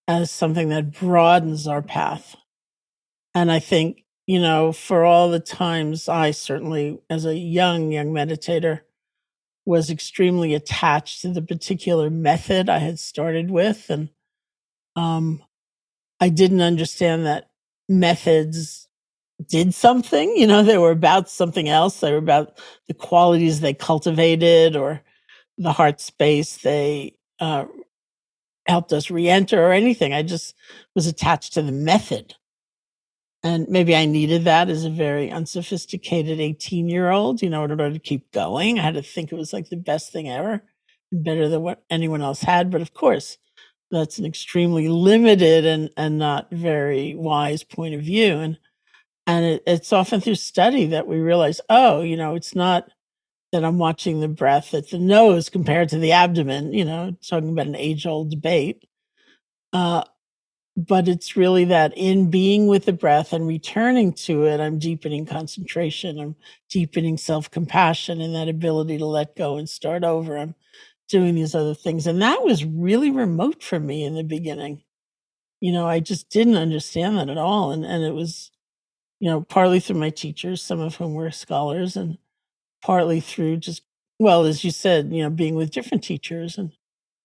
as something that broadens our path. And I think, you know, for all the times I certainly, as a young, young meditator, was extremely attached to the particular method I had started with. And um, I didn't understand that methods did something, you know, they were about something else. They were about the qualities they cultivated or the heart space they uh, helped us re-enter or anything. I just was attached to the method. And maybe I needed that as a very unsophisticated eighteen year old, you know, in order to keep going. I had to think it was like the best thing ever and better than what anyone else had. But of course, that's an extremely limited and, and not very wise point of view. And, and it, it's often through study that we realize, oh, you know, it's not that I'm watching the breath at the nose compared to the abdomen, you know, talking about an age old debate. Uh, but it's really that in being with the breath and returning to it, I'm deepening concentration, I'm deepening self-compassion and that ability to let go and start over. I'm doing these other things. And that was really remote for me in the beginning. You know, I just didn't understand that at all. And and it was, you know, partly through my teachers, some of whom were scholars, and partly through just, well, as you said, you know, being with different teachers. And,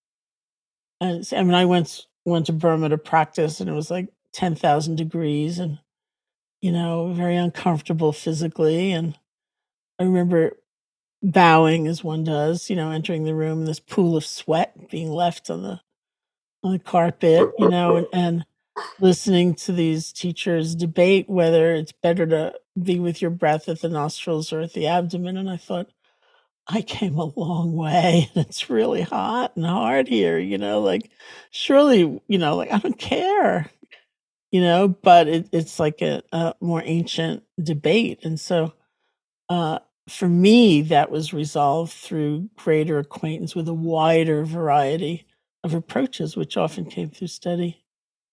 and I mean, I went went to Burma to practice, and it was like ten thousand degrees, and you know, very uncomfortable physically. And I remember bowing as one does, you know, entering the room, this pool of sweat being left on the on the carpet, you know, and, and listening to these teachers debate whether it's better to be with your breath at the nostrils or at the abdomen. And I thought, I came a long way and it's really hot and hard here, you know, like surely, you know, like I don't care, you know, but it, it's like a, a more ancient debate. And so uh, for me, that was resolved through greater acquaintance with a wider variety of approaches, which often came through study.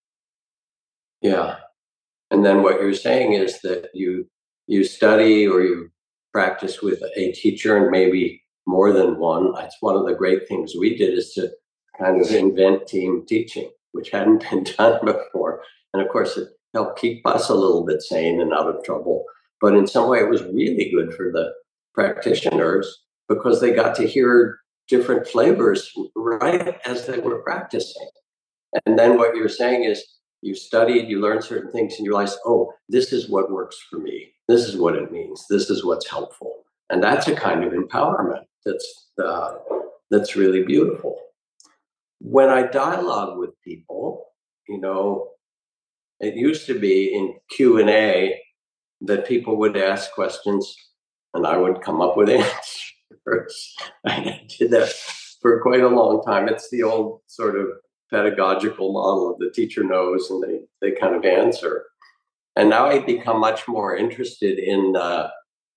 Yeah. And then what you're saying is that you you study or you practice with a teacher and maybe more than one. That's one of the great things we did, is to kind of invent team teaching, which hadn't been done before. And of course, it helped keep us a little bit sane and out of trouble. But in some way, it was really good for the practitioners because they got to hear different flavors right as they were practicing. And then what you're saying is, you studied, you learned certain things, and you realize, oh, this is what works for me. This is what it means. This is what's helpful. And that's a kind of empowerment that's uh, that's really beautiful. When I dialogue with people, you know, it used to be in Q and A that people would ask questions and I would come up with answers. I did that for quite a long time. It's the old sort of pedagogical model of the teacher knows and they, they kind of answer. And now I become much more interested in uh,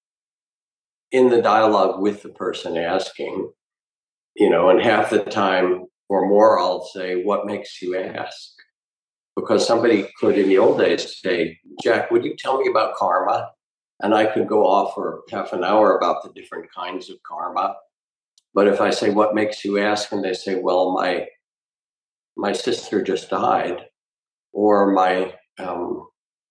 in the dialogue with the person asking, you know, and half the time or more, I'll say, what makes you ask? Because somebody could in the old days say, Jack, would you tell me about karma? And I could go off for half an hour about the different kinds of karma. But if I say, what makes you ask? And they say, well, my my sister just died, or my um,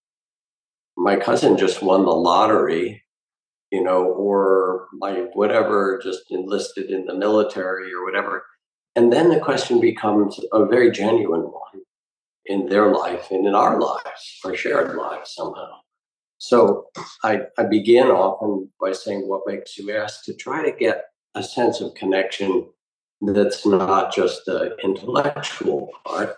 my cousin just won the lottery, you know, or my whatever just enlisted in the military or whatever. And then the question becomes a very genuine one in their life and in our lives, our shared lives somehow. So I, I begin often by saying, what makes you ask, to try to get a sense of connection that's not just the intellectual part.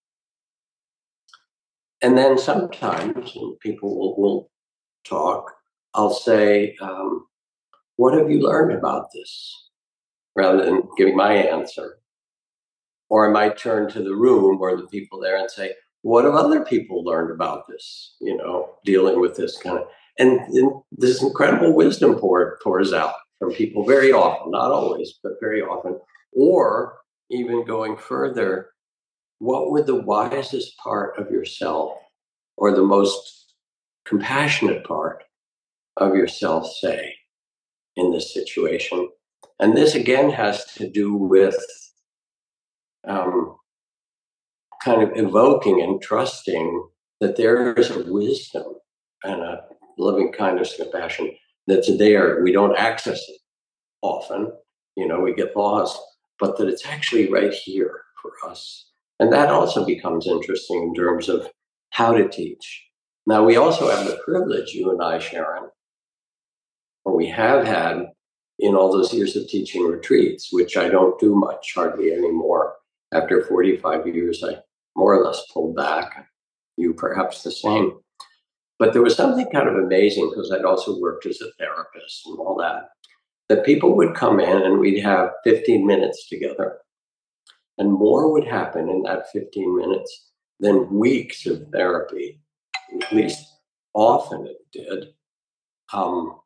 And then sometimes when people will, will talk, I'll say, um, what have you learned about this? Rather than giving my answer. Or I might turn to the room or the people there and say, what have other people learned about this? You know, dealing with this kind of, and, and this incredible wisdom pour, pours out from people very often, not always, but very often. Or even going further, what would the wisest part of yourself or the most compassionate part of yourself say in this situation? And this again has to do with um, kind of evoking and trusting that there is a wisdom and a loving kindness and compassion that's there. We don't access it often, you know, we get lost, but that it's actually right here for us. And that also becomes interesting in terms of how to teach. Now, we also have the privilege, you and I, Sharon, or we have had in all those years of teaching retreats, which I don't do much, hardly anymore. After forty-five years, I more or less pulled back. You perhaps the same. But there was something kind of amazing, because I'd also worked as a therapist and all that, that people would come in and we'd have fifteen minutes together. And more would happen in that fifteen minutes than weeks of therapy. At least often it did. Um,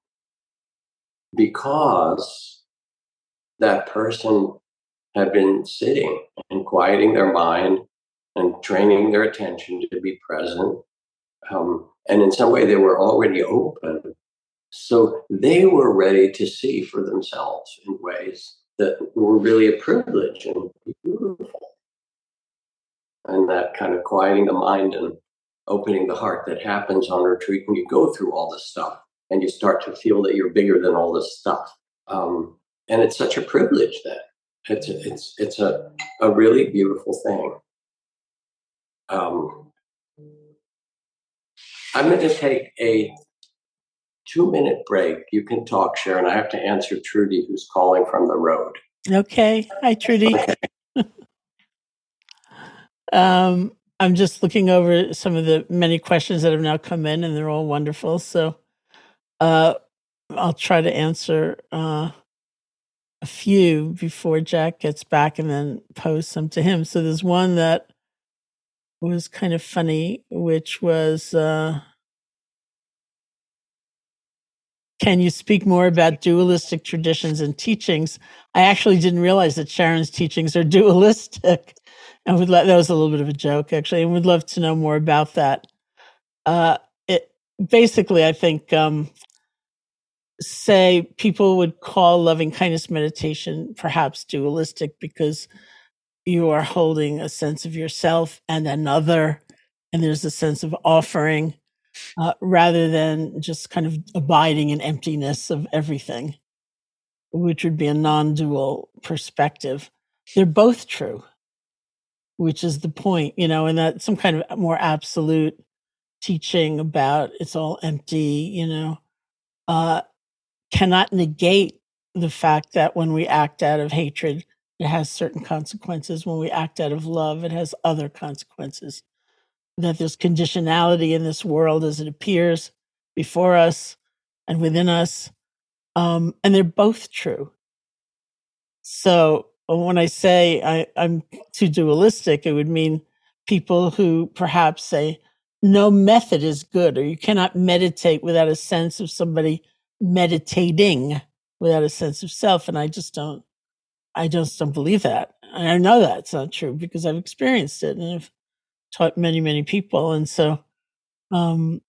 because that person had been sitting and quieting their mind and training their attention to be present. Um, and in some way, they were already open. So they were ready to see for themselves in ways that were really a privilege and beautiful. And that kind of quieting the mind and opening the heart that happens on retreat when you go through all this stuff and you start to feel that you're bigger than all this stuff. Um, and it's such a privilege then. It's a, it's it's a, a really beautiful thing. Um, I'm going to take a two-minute break. You can talk, Sharon. I have to answer Trudy, who's calling from the road. Okay. Hi, Trudy. Okay. um, I'm just looking over some of the many questions that have now come in, and they're all wonderful. So uh, I'll try to answer uh, a few before Jack gets back and then pose some to him. So there's one that was kind of funny, which was, uh, can you speak more about dualistic traditions and teachings? I actually didn't realize that Sharon's teachings are dualistic. And would lo- that was a little bit of a joke, actually, and would love to know more about that. Uh, it basically, I think, um, say people would call loving kindness meditation perhaps dualistic because you are holding a sense of yourself and another, and there's a sense of offering, uh, rather than just kind of abiding in emptiness of everything, which would be a non-dual perspective. They're both true, which is the point, you know, and that some kind of more absolute teaching about it's all empty, you know, uh, cannot negate the fact that when we act out of hatred, it has certain consequences. When we act out of love, it has other consequences. That there's conditionality in this world as it appears before us and within us. Um, and they're both true. So when I say I, I'm too dualistic, it would mean people who perhaps say no method is good, or you cannot meditate without a sense of somebody meditating without a sense of self. And I just don't, I just don't believe that. And I know that's not true because I've experienced it and I've taught many, many people. And so, um,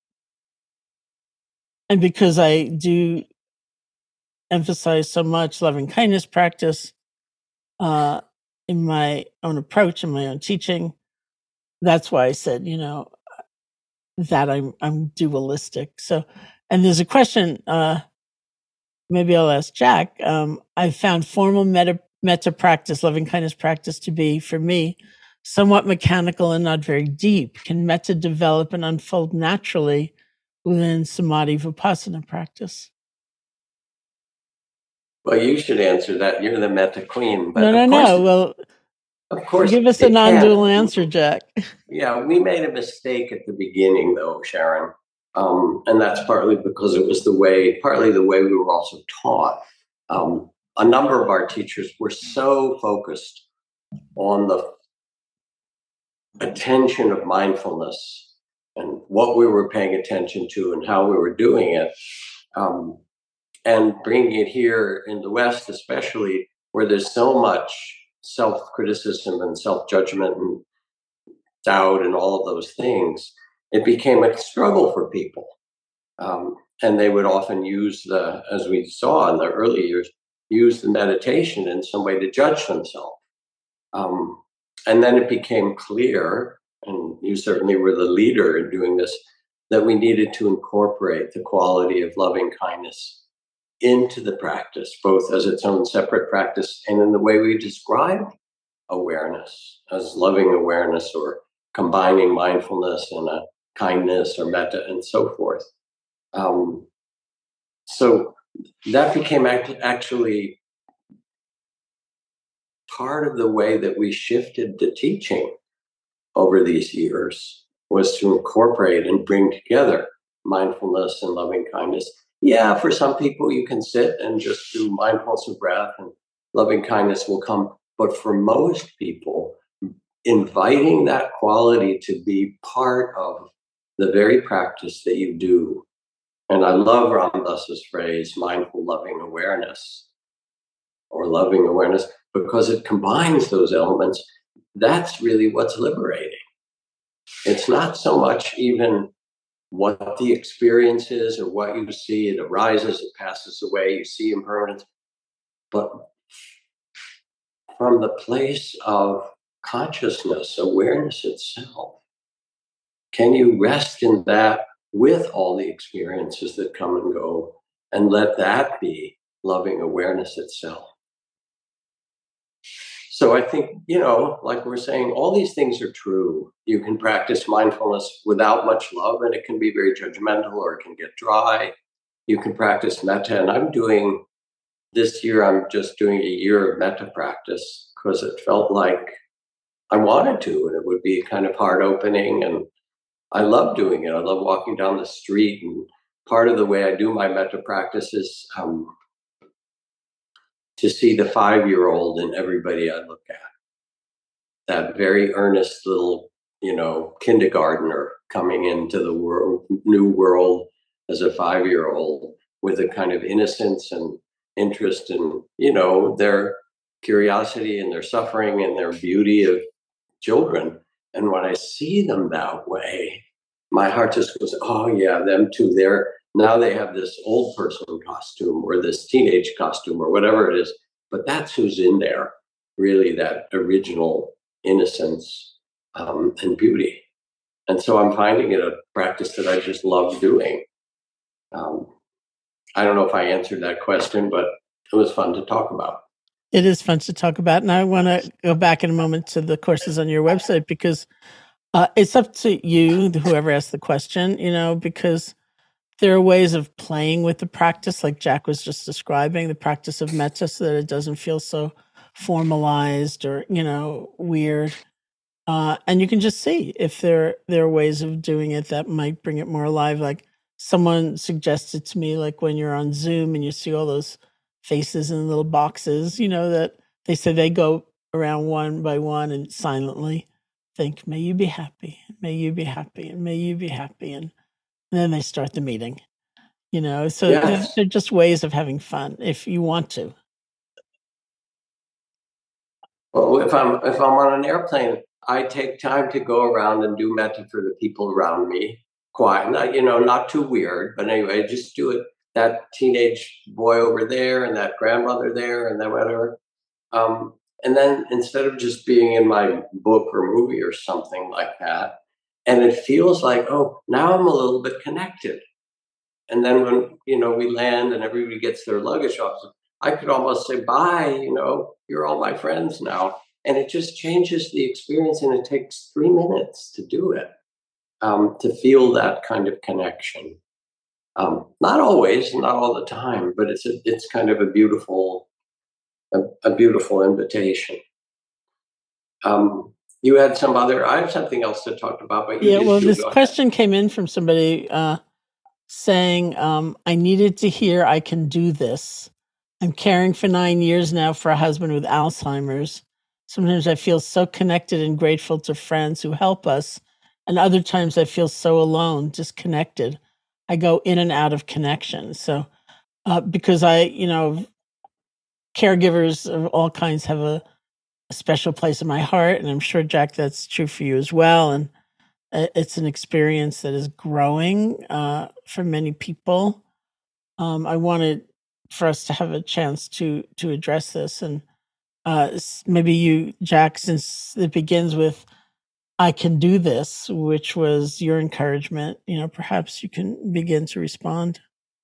and because I do emphasize so much loving kindness practice, uh, in my own approach and my own teaching, that's why I said, you know, that I'm, I'm dualistic. So, and there's a question, uh, maybe I'll ask Jack. Um, I found formal meta, metta practice, loving kindness practice to be, for me, somewhat mechanical and not very deep. Can metta develop and unfold naturally within samadhi vipassana practice? Well, you should answer that. You're the metta queen. But no, no, of course, no. Well, of course, give us a non-dual answer, Jack. Yeah, we made a mistake at the beginning, though, Sharon. Um, and that's partly because it was the way, partly the way we were also taught. Um, a number of our teachers were so focused on the attention of mindfulness and what we were paying attention to and how we were doing it. Um, and bringing it here in the West, especially where there's so much self-criticism and self-judgment and doubt and all of those things, it became a struggle for people. Um, and they would often use the, as we saw in the early years, use the meditation in some way to judge themselves. Um, and then it became clear, and you certainly were the leader in doing this, that we needed to incorporate the quality of loving kindness into the practice, both as its own separate practice and in the way we describe awareness as loving awareness, or combining mindfulness and a kindness or metta and so forth. Um, so that became act- actually part of the way that we shifted the teaching over these years, was to incorporate and bring together mindfulness and loving kindness. Yeah, for some people you can sit and just do mindfulness of breath and loving kindness will come. But for most people, inviting that quality to be part of the very practice that you do. And I love Ram Dass's phrase, mindful loving awareness, or loving awareness, because it combines those elements. That's really what's liberating. It's not so much even what the experience is or what you see. It arises, it passes away, you see impermanence. But from the place of consciousness, awareness itself, can you rest in that with all the experiences that come and go, and let that be loving awareness itself? So I think, you know, like we're saying, all these things are true. You can practice mindfulness without much love, and it can be very judgmental, or it can get dry. You can practice metta, and I'm doing this year, I'm just doing a year of metta practice because it felt like I wanted to, and it would be kind of heart opening. And I love doing it. I love walking down the street. And part of the way I do my metta practice is um, to see the five-year-old in everybody I look at. That very earnest little, you know, kindergartner coming into the world, new world as a five-year-old, with a kind of innocence and interest in, you know, their curiosity and their suffering and their beauty of children. And when I see them that way, my heart just goes, oh yeah, them too. They're now they have this old person costume or this teenage costume or whatever it is, but that's who's in there, really, that original innocence um, and beauty. And so I'm finding it a practice that I just love doing. Um, I don't know if I answered that question, but it was fun to talk about. It is fun to talk about. And I want to go back in a moment to the courses on your website, because uh, it's up to you, whoever asked the question, you know, because there are ways of playing with the practice, like Jack was just describing, the practice of metta, so that it doesn't feel so formalized or, you know, weird. Uh, and you can just see if there there are ways of doing it that might bring it more alive. Like someone suggested to me, like when you're on Zoom and you see all those faces in little boxes, you know, that they say they go around one by one and silently think, may you be happy, may you be happy, and may you be happy. And then they start the meeting, you know. So Yes. they're, they're just ways of having fun if you want to. Well, if I'm if I'm on an airplane, I take time to go around and do metta for the people around me. Quiet, not, you know, not too weird, but anyway, just do it. That teenage boy over there, and that grandmother there, and then whatever. Um, and then instead of just being in my book or movie or something like that, and it feels like, oh, now I'm a little bit connected. And then when, you know, we land and everybody gets their luggage off, I could almost say, bye, you know, you're all my friends now. And it just changes the experience, and it takes three minutes to do it, um, to feel that kind of connection. Um, not always, not all the time, but it's a, it's kind of a beautiful, a, a beautiful invitation. Um, you had some other, I have something else to talk about, but you yeah, well, this go question ahead. came in from somebody uh, saying, um, I needed to hear I can do this. I'm caring for nine years now for a husband with Alzheimer's. Sometimes I feel so connected and grateful to friends who help us. And other times I feel so alone, disconnected. I go in and out of connection. So, uh, because I, you know, caregivers of all kinds have a, a special place in my heart. And I'm sure, Jack, that's true for you as well. And uh, it's an experience that is growing uh, for many people. Um, I wanted for us to have a chance to to address this. And uh, maybe you, Jack, since it begins with "I can do this," which was your encouragement, you know, perhaps you can begin to respond.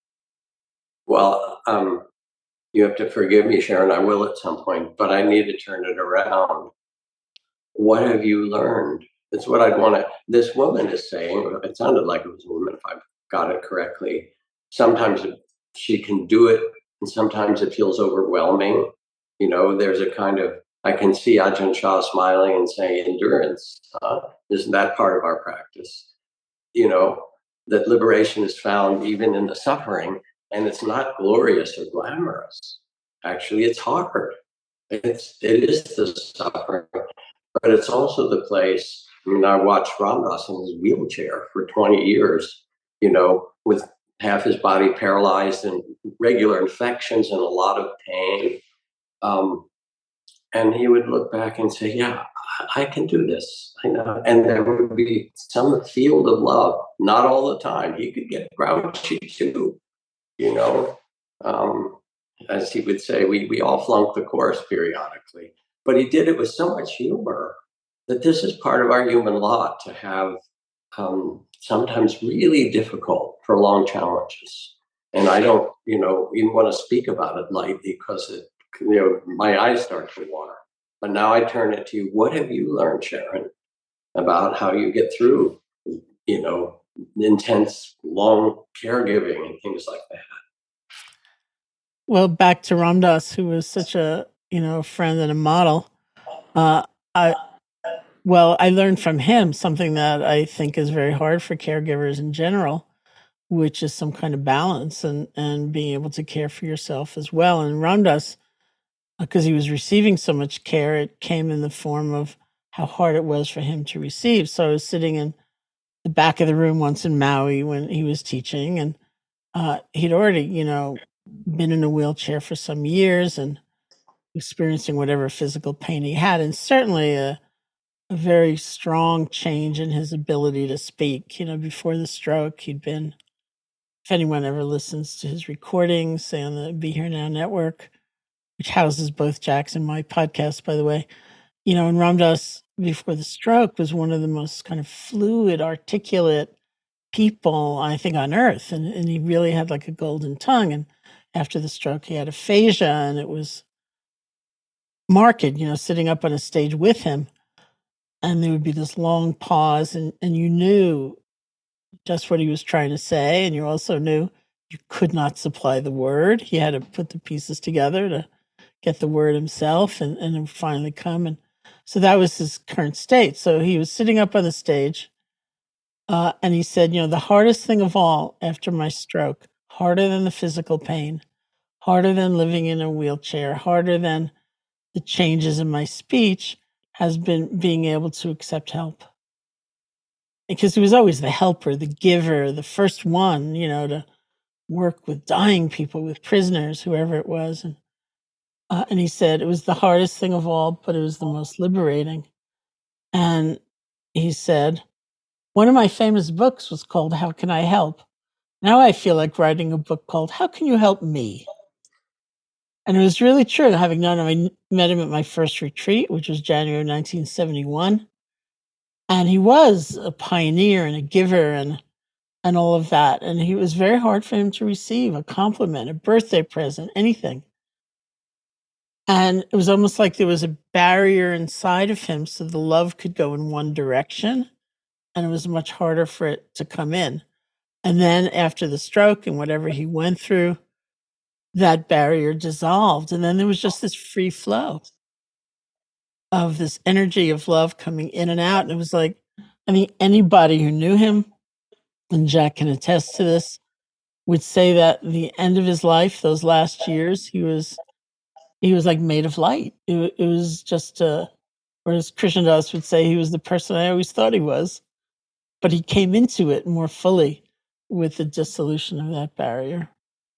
Well, um, you have to forgive me, Sharon. I will at some point, but I need to turn it around. What have you learned? That's what I'd want to. This woman is saying, it sounded like it was a woman, if I got it correctly. Sometimes she can do it, and sometimes it feels overwhelming. You know, there's a kind of, I can see Ajahn Chah smiling and saying, endurance. Huh? Isn't that part of our practice? You know, that liberation is found even in the suffering, and it's not glorious or glamorous. Actually, it's hard. It's, it is the suffering. But it's also the place. I mean, I watched Ram Dass in his wheelchair for twenty years, you know, with half his body paralyzed and regular infections and a lot of pain. Um, and he would look back and say, yeah, I, I can do this. I know. And there would be some field of love, not all the time. He could get grouchy too, you know. Um, as he would say, we, we all flunk the course periodically. But he did it with so much humor that this is part of our human lot to have um, sometimes really difficult, prolonged challenges. And I don't, you know, even want to speak about it lightly because it, you know, my eyes start to water. But now I turn it to you. What have you learned, Sharon, about how you get through, you know, intense, long caregiving and things like that? Well, back to Ram Dass, who was such a, you know, friend and a model. Uh, I, well, I learned from him something that I think is very hard for caregivers in general, which is some kind of balance and, and being able to care for yourself as well. And Ram Dass, because he was receiving so much care, it came in the form of how hard it was for him to receive. So I was sitting in the back of the room once in Maui when he was teaching, and uh, he'd already, you know, been in a wheelchair for some years and experiencing whatever physical pain he had, and certainly a, a very strong change in his ability to speak. You know, before the stroke, he'd been, if anyone ever listens to his recordings, say on the Be Here Now network, which houses both Jack's and my podcast, by the way, you know, and Ram Dass before the stroke was one of the most kind of fluid, articulate people, I think, on earth. And, and he really had like a golden tongue. And after the stroke, he had aphasia, and it was marked, you know, sitting up on a stage with him. And there would be this long pause, and, and you knew just what he was trying to say. And you also knew you could not supply the word. He had to put the pieces together to get the word himself, and, and it would finally come. And so that was his current state. So he was sitting up on the stage, uh, and he said, you know, the hardest thing of all after my stroke, harder than the physical pain, harder than living in a wheelchair, harder than the changes in my speech, has been being able to accept help. Because he was always the helper, the giver, the first one, you know, to work with dying people, with prisoners, whoever it was. And Uh, and he said it was the hardest thing of all, but it was the most liberating. And he said, one of my famous books was called How Can I Help? Now I feel like writing a book called How Can You Help Me? And it was really true. Having known him, I met him at my first retreat, which was January nineteen seventy-one. And he was a pioneer and a giver and and all of that. And he was very hard for him to receive a compliment, a birthday present, anything. And it was almost like there was a barrier inside of him so the love could go in one direction, and it was much harder for it to come in. And then after the stroke and whatever he went through, that barrier dissolved. And then there was just this free flow of this energy of love coming in and out. And it was like, I mean, anybody who knew him, and Jack can attest to this, would say that the end of his life, those last years, he was he was like made of light. It, it was just, uh, or as Krishna Das would say, he was the person I always thought he was. But he came into it more fully with the dissolution of that barrier.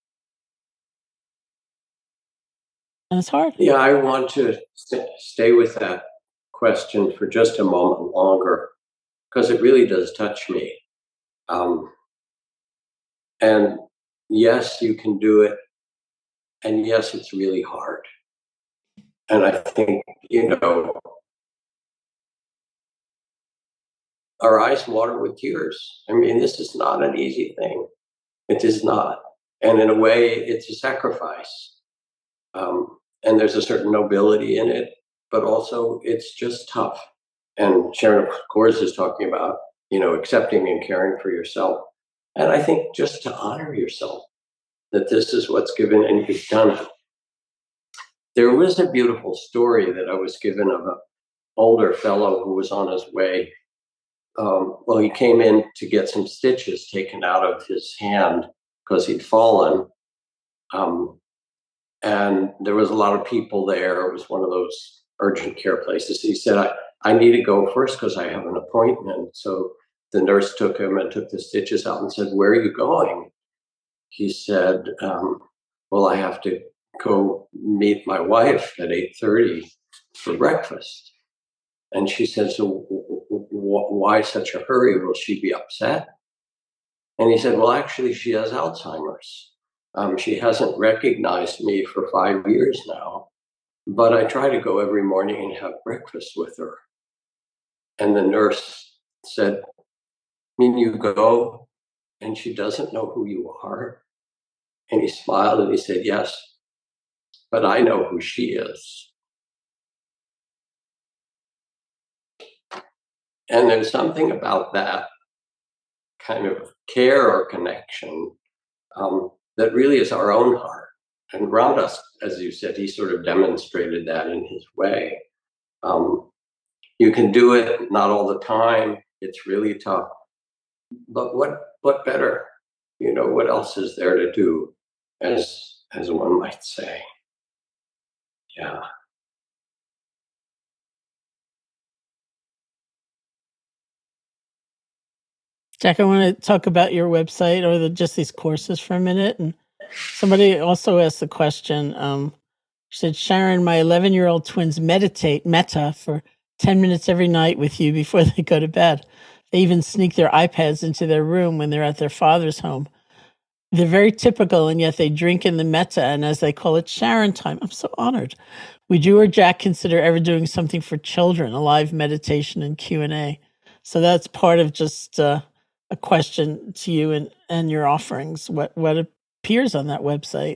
And it's hard. Yeah, I want to st- stay with that question for just a moment longer, because it really does touch me. Um, and yes, you can do it. And yes, it's really hard. And I think, you know, our eyes water with tears. I mean, this is not an easy thing. It is not. And in a way, it's a sacrifice. Um, and there's a certain nobility in it, but also it's just tough. And Sharon, of course, is talking about, you know, accepting and caring for yourself. And I think just to honor yourself, that this is what's given and you've done it. There was a beautiful story that I was given of an older fellow who was on his way. Um, well, he came in to get some stitches taken out of his hand because he'd fallen. Um, and there was a lot of people there. It was one of those urgent care places. He said, I, I need to go first because I have an appointment. So the nurse took him and took the stitches out and said, where are you going? He said, um, well, I have to go meet my wife at eight thirty for breakfast. And she said, so w- w- why such a hurry? Will she be upset? And he said, well, actually, she has Alzheimer's. Um, she hasn't recognized me for five years now, but I try to go every morning and have breakfast with her. And the nurse said, I mean, you go and she doesn't know who you are? And he smiled and he said, yes, but I know who she is. And there's something about that kind of care or connection um, that really is our own heart. And Ramdas, as you said, he sort of demonstrated that in his way. Um, you can do it, not all the time. It's really tough. But what what better? You know, what else is there to do, as as one might say? Yeah. Jack, I want to talk about your website or the, just these courses for a minute. And somebody also asked the question. Um, she said, Sharon, my eleven-year-old twins meditate metta for ten minutes every night with you before they go to bed. They even sneak their iPads into their room when they're at their father's home. They're very typical, and yet they drink in the metta, and as they call it, Sharon time. I'm so honored. Would you or Jack consider ever doing something for children, a live meditation and Q and A? So that's part of just uh, a question to you and, and your offerings. What what appears on that website?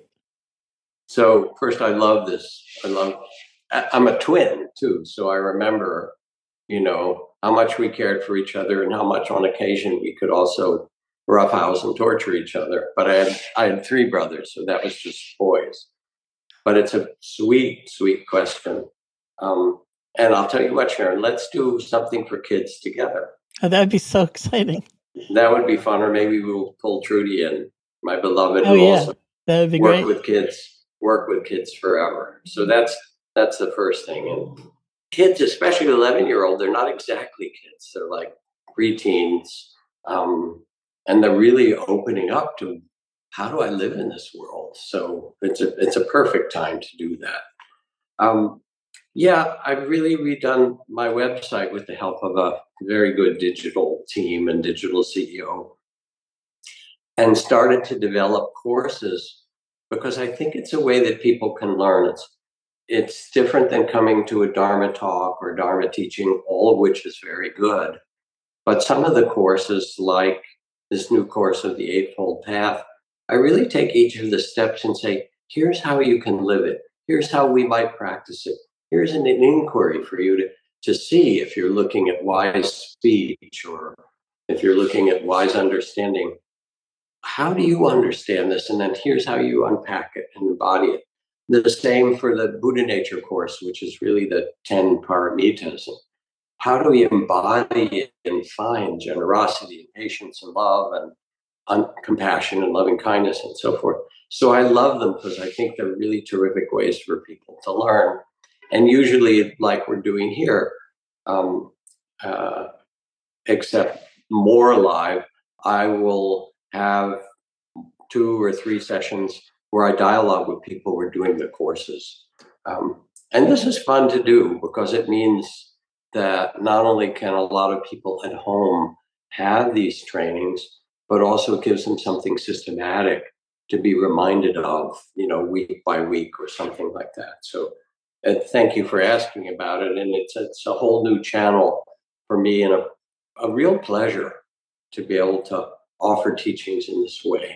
So first, I love this. I love. I'm a twin too, so I remember, you know, how much we cared for each other and how much on occasion we could also roughhouse and torture each other. But I had I had three brothers, so that was just boys. But it's a sweet, sweet question. Um, and I'll tell you what, Sharon, let's do something for kids together. Oh, that'd be so exciting. That would be fun. Or maybe we'll pull Trudy in, my beloved, oh, who yeah. also that would be work great. with kids, work with kids forever. So that's that's the first thing. And kids, especially eleven-year-old, they're not exactly kids. They're like preteens. Um, and they're really opening up to, how do I live in this world? So it's a it's a perfect time to do that. Um, yeah, I've really redone my website with the help of a very good digital team and digital C E O, and started to develop courses because I think it's a way that people can learn. It's it's different than coming to a Dharma talk or Dharma teaching, all of which is very good. But some of the courses, like this new course of the Eightfold Path, I really take each of the steps and say, here's how you can live it. Here's how we might practice it. Here's an inquiry for you to, to see if you're looking at wise speech or if you're looking at wise understanding. How do you understand this? And then here's how you unpack it and embody it. The same for the Buddha Nature course, which is really the ten paramitas. How do we embody and find generosity and patience and love and un- compassion and loving kindness and so forth? So I love them because I think they're really terrific ways for people to learn. And usually, like we're doing here, um, uh, except more live, I will have two or three sessions where I dialogue with people who are doing the courses. Um, and this is fun to do because it means that not only can a lot of people at home have these trainings, but also gives them something systematic to be reminded of, you know, week by week or something like that. So And thank you for asking about it. And it's, it's a whole new channel for me, and a, a real pleasure to be able to offer teachings in this way.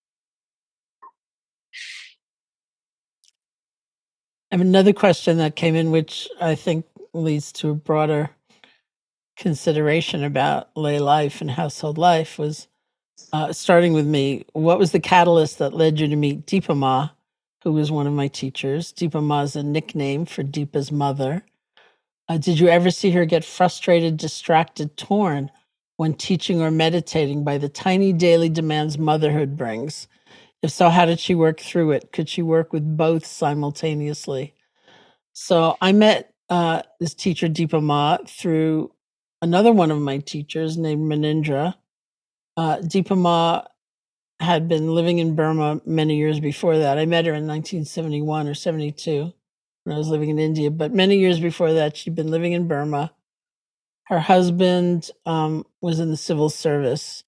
I have another question that came in, which I think leads to a broader consideration about lay life and household life, was uh, starting with me. What was the catalyst that led you to meet Deepa Ma, who was one of my teachers? Deepa Ma is a nickname for Deepa's mother. Uh, did you ever see her get frustrated, distracted, torn when teaching or meditating by the tiny daily demands motherhood brings? If so, how did she work through it? Could she work with both simultaneously? So I met uh, this teacher, Deepa Ma, through another one of my teachers named Munindra. Uh, Deepa Ma had been living in Burma many years before that. I met her in nineteen seventy-one or seventy-two when I was living in India. But many years before that, she'd been living in Burma. Her husband um, was in the civil service,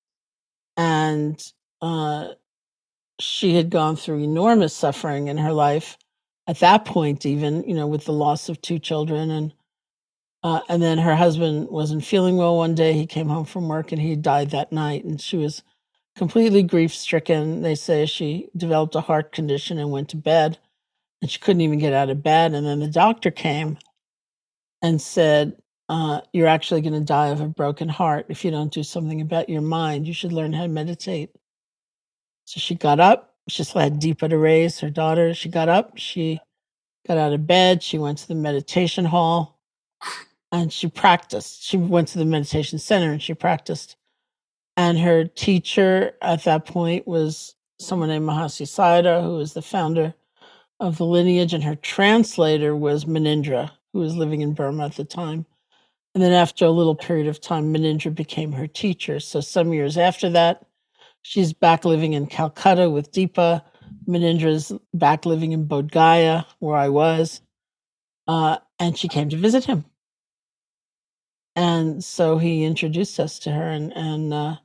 and uh, she had gone through enormous suffering in her life at that point, even, you know, with the loss of two children. And uh, and then her husband wasn't feeling well one day. He came home from work and he died that night. And she was completely grief-stricken. They say she developed a heart condition and went to bed, and she couldn't even get out of bed. And then the doctor came and said, uh, you're actually going to die of a broken heart if you don't do something about your mind. You should learn how to meditate. So she got up. She still had Deepa to raise, her daughter. She got up. She got out of bed. She went to the meditation hall and she practiced. She went to the meditation center and she practiced. And her teacher at that point was someone named Mahasi Sayadaw, who was the founder of the lineage. And her translator was Munindra, who was living in Burma at the time. And then after a little period of time, Munindra became her teacher. So some years after that, she's back living in Calcutta with Deepa. Munindra's back living in Bodh Gaya, where I was. Uh, and she came to visit him. And so he introduced us to her. And, and uh,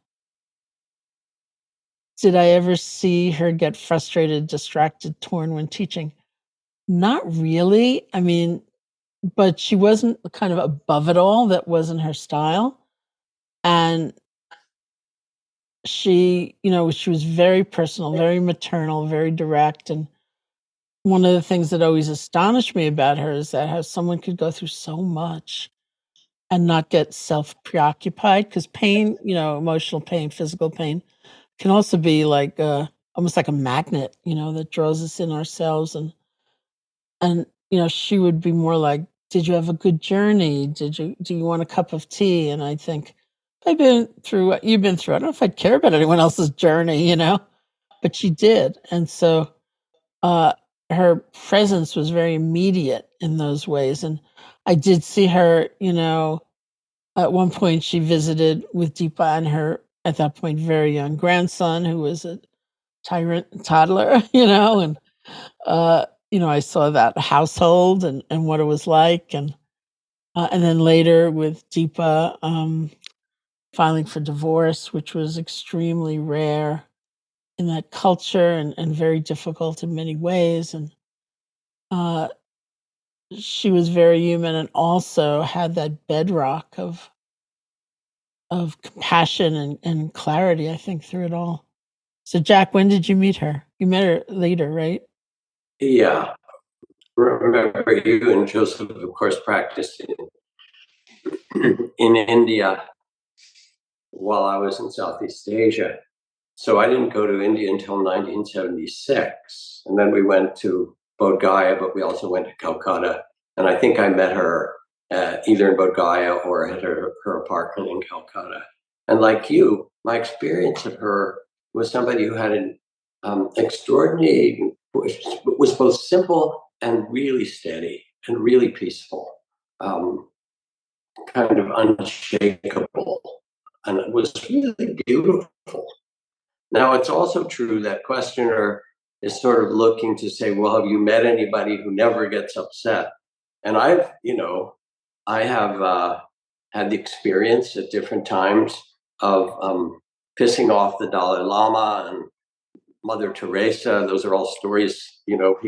did I ever see her get frustrated, distracted, torn when teaching? Not really. I mean, but she wasn't kind of above it all. That wasn't her style. And she, you know, she was very personal, very maternal, very direct. And one of the things that always astonished me about her is that how someone could go through so much and not get self-preoccupied, because pain, you know, emotional pain, physical pain, can also be like uh, almost like a magnet, you know, that draws us in ourselves. And, and, you know, she would be more like, did you have a good journey? Did you, do you want a cup of tea? And I think, I've been through what you've been through. I don't know if I'd care about anyone else's journey, you know, but she did. And so uh, her presence was very immediate in those ways. And I did see her, you know, at one point she visited with Deepa and her, at that point, very young grandson, who was a tyrant toddler, you know, and, uh, you know, I saw that household and, and what it was like. And, uh, and then later with Deepa, um, filing for divorce, which was extremely rare in that culture and, and very difficult in many ways. And uh, she was very human and also had that bedrock of of compassion and, and clarity, I think, through it all. So, Jack, when did you meet her? You met her later, right? Yeah. Remember, you and Joseph, of course, practiced in, in India while I was in Southeast Asia. So I didn't go to India until nineteen seventy-six. And then we went to Bodh Gaya, but we also went to Calcutta. And I think I met her uh, either in Bodh Gaya or at her, her apartment in Calcutta. And like you, my experience of her was somebody who had an um, extraordinary, was both simple and really steady and really peaceful, um, kind of unshakable. And it was really beautiful. Now, it's also true that questioner is sort of looking to say, well, have you met anybody who never gets upset? And I've, you know, I have uh, had the experience at different times of um, pissing off the Dalai Lama and Mother Teresa. Those are all stories, you know, people,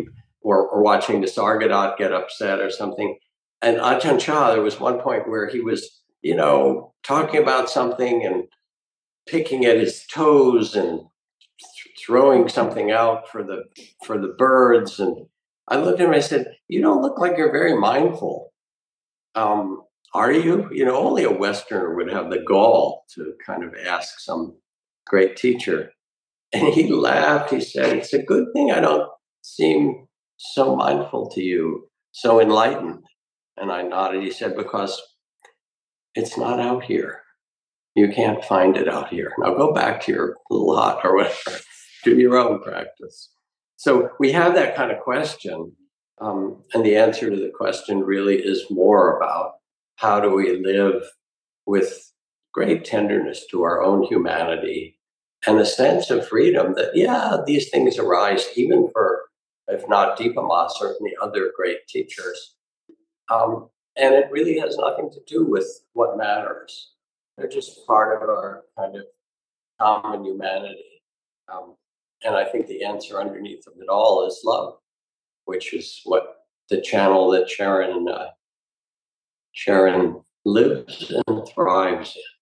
or, or watching the Sargadot get upset or something. And Ajahn Chah, there was one point where he was, you know, talking about something and picking at his toes and th- throwing something out for the for the birds. And I looked at him and I said, "You don't look like you're very mindful. Um, are you? You know, only a Westerner would have the gall to kind of ask some great teacher." And he laughed. He said, "It's a good thing I don't seem so mindful to you, so enlightened." And I nodded. He said, "Because it's not out here. You can't find it out here. Now go back to your little hut or whatever. Do your own practice." So we have that kind of question. Um, and the answer to the question really is more about how do we live with great tenderness to our own humanity and a sense of freedom that, yeah, these things arise even for, if not Dipa Ma, certainly other great teachers. Um, and it really has nothing to do with what matters. They're just part of our kind of common humanity. Um, and I think the answer underneath of it all is love, which is what the channel that Sharon uh, Sharon lives and thrives in.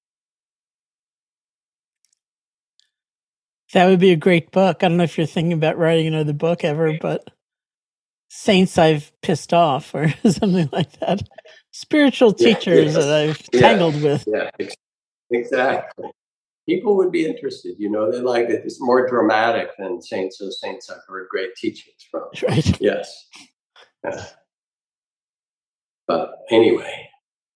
That would be a great book. I don't know if you're thinking about writing another book ever, but Saints I've Pissed Off or something like that. Spiritual teachers yeah, yes. that I've yeah. tangled with. Yeah, exactly. People would be interested, you know, they like it. It's more dramatic than Saints of Saints I've heard great teachings from. Right. Yes. Yeah. But anyway,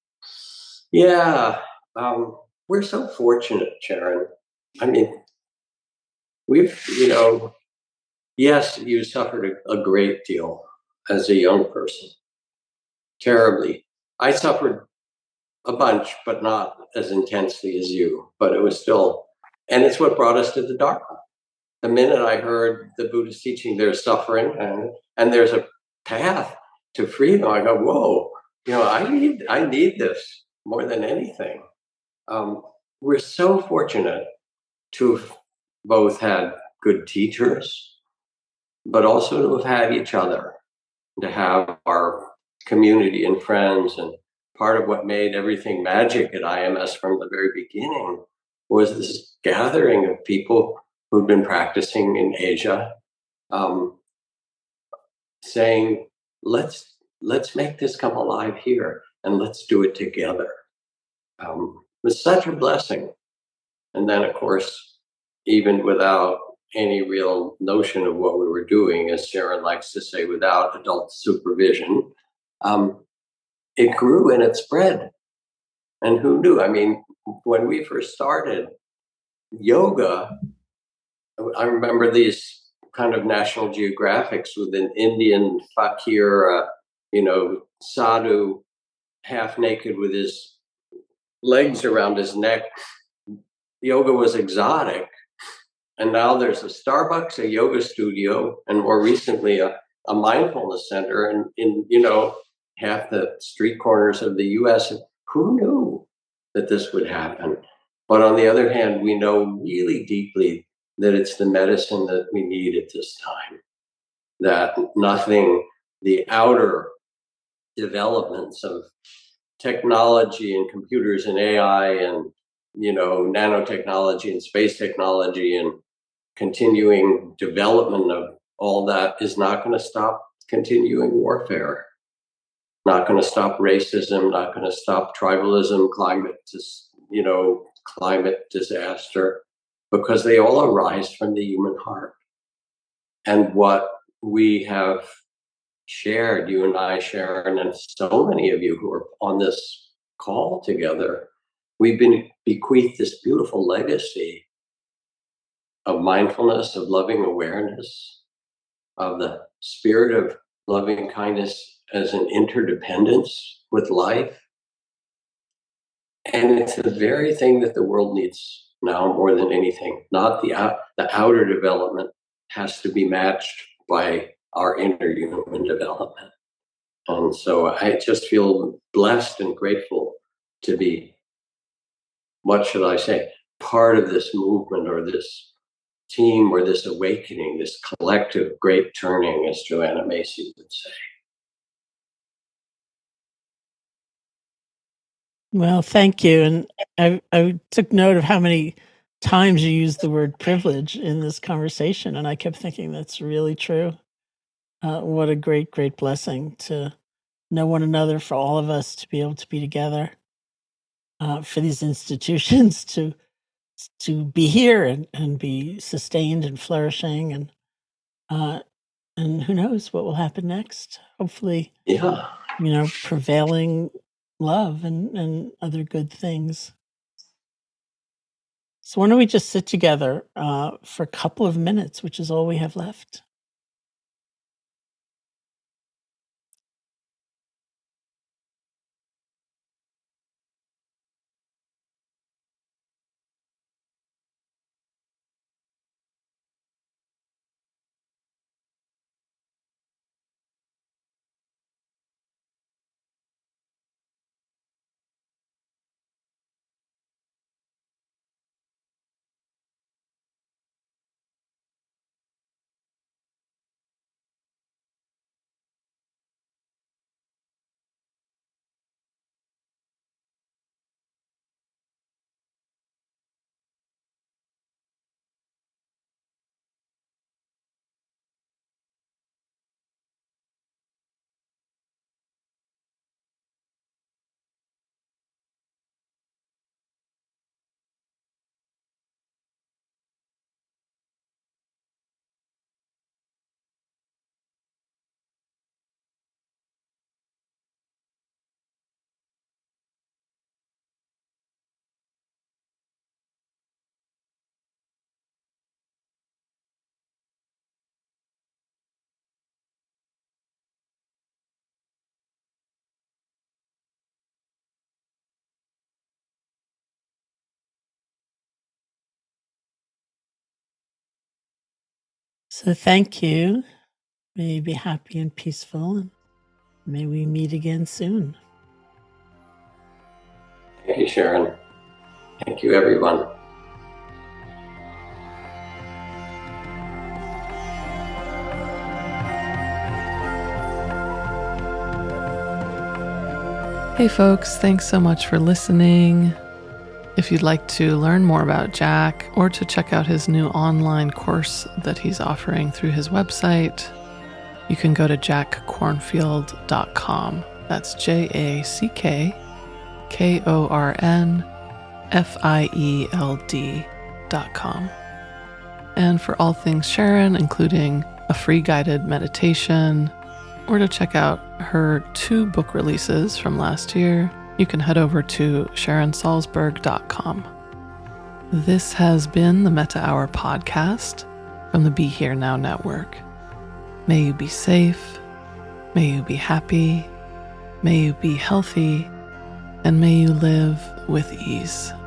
yeah, um, we're so fortunate, Sharon. I mean, we've, you know, yes, you suffered a, a great deal as a young person, terribly. I suffered a bunch, but not as intensely as you, but it was still, and it's what brought us to the Dharma. The minute I heard the Buddha's teaching, there's suffering and, and there's a path to freedom, I go, whoa, you know, I need, I need this more than anything. Um, we're so fortunate to have both had good teachers, but also to have had each other, to have our community and friends. And part of what made everything magic at I M S from the very beginning was this gathering of people who'd been practicing in Asia, um, saying, let's let's make this come alive here and let's do it together. Um, it was such a blessing. And then, of course, even without any real notion of what we were doing, as Sharon likes to say, without adult supervision, um, it grew and it spread. And who knew? I mean, when we first started yoga, I remember these kind of National Geographics with an Indian fakir, uh, you know, sadhu, half naked with his legs around his neck. Yoga was exotic. And now there's a Starbucks, a yoga studio, and more recently a, a mindfulness center in, in, you know, half the street corners of the U S. Who knew that this would happen? But on the other hand, we know really deeply that it's the medicine that we need at this time, that nothing, the outer developments of technology and computers and A I and, you know, nanotechnology and space technology and continuing development of all that is not going to stop continuing warfare, not going to stop racism, not going to stop tribalism, climate, dis, you know, climate disaster, because they all arise from the human heart. And what we have shared, you and I, Sharon, and so many of you who are on this call together, we've been bequeathed this beautiful legacy of mindfulness, of loving awareness, of the spirit of loving kindness as an interdependence with life. And it's the very thing that the world needs now more than anything. Not the out, the outer development has to be matched by our inner human development. And so I just feel blessed and grateful to be, what should I say, part of this movement or this team or this awakening, this collective great turning, as Joanna Macy would say. Well, thank you. And I, I took note of how many times you used the word privilege in this conversation, and I kept thinking that's really true. Uh, what a great, great blessing to know one another, for all of us to be able to be together, uh, for these institutions to to be here and, and be sustained and flourishing, and uh, and who knows what will happen next? Hopefully, yeah, you know, prevailing love and, and other good things. So why don't we just sit together uh, for a couple of minutes, which is all we have left. So thank you. May you be happy and peaceful, and may we meet again soon. Thank you, Sharon. Thank you, everyone. Hey folks, thanks so much for listening. If you'd like to learn more about Jack or to check out his new online course that he's offering through his website, you can go to jack kornfield dot com. That's J A C K K O R N F I E L D dot com. And for all things Sharon, including a free guided meditation, or to check out her two book releases from last year, you can head over to sharon salzberg dot com. This has been the Metta Hour podcast from the Be Here Now Network. May you be safe, may you be happy, may you be healthy, and may you live with ease.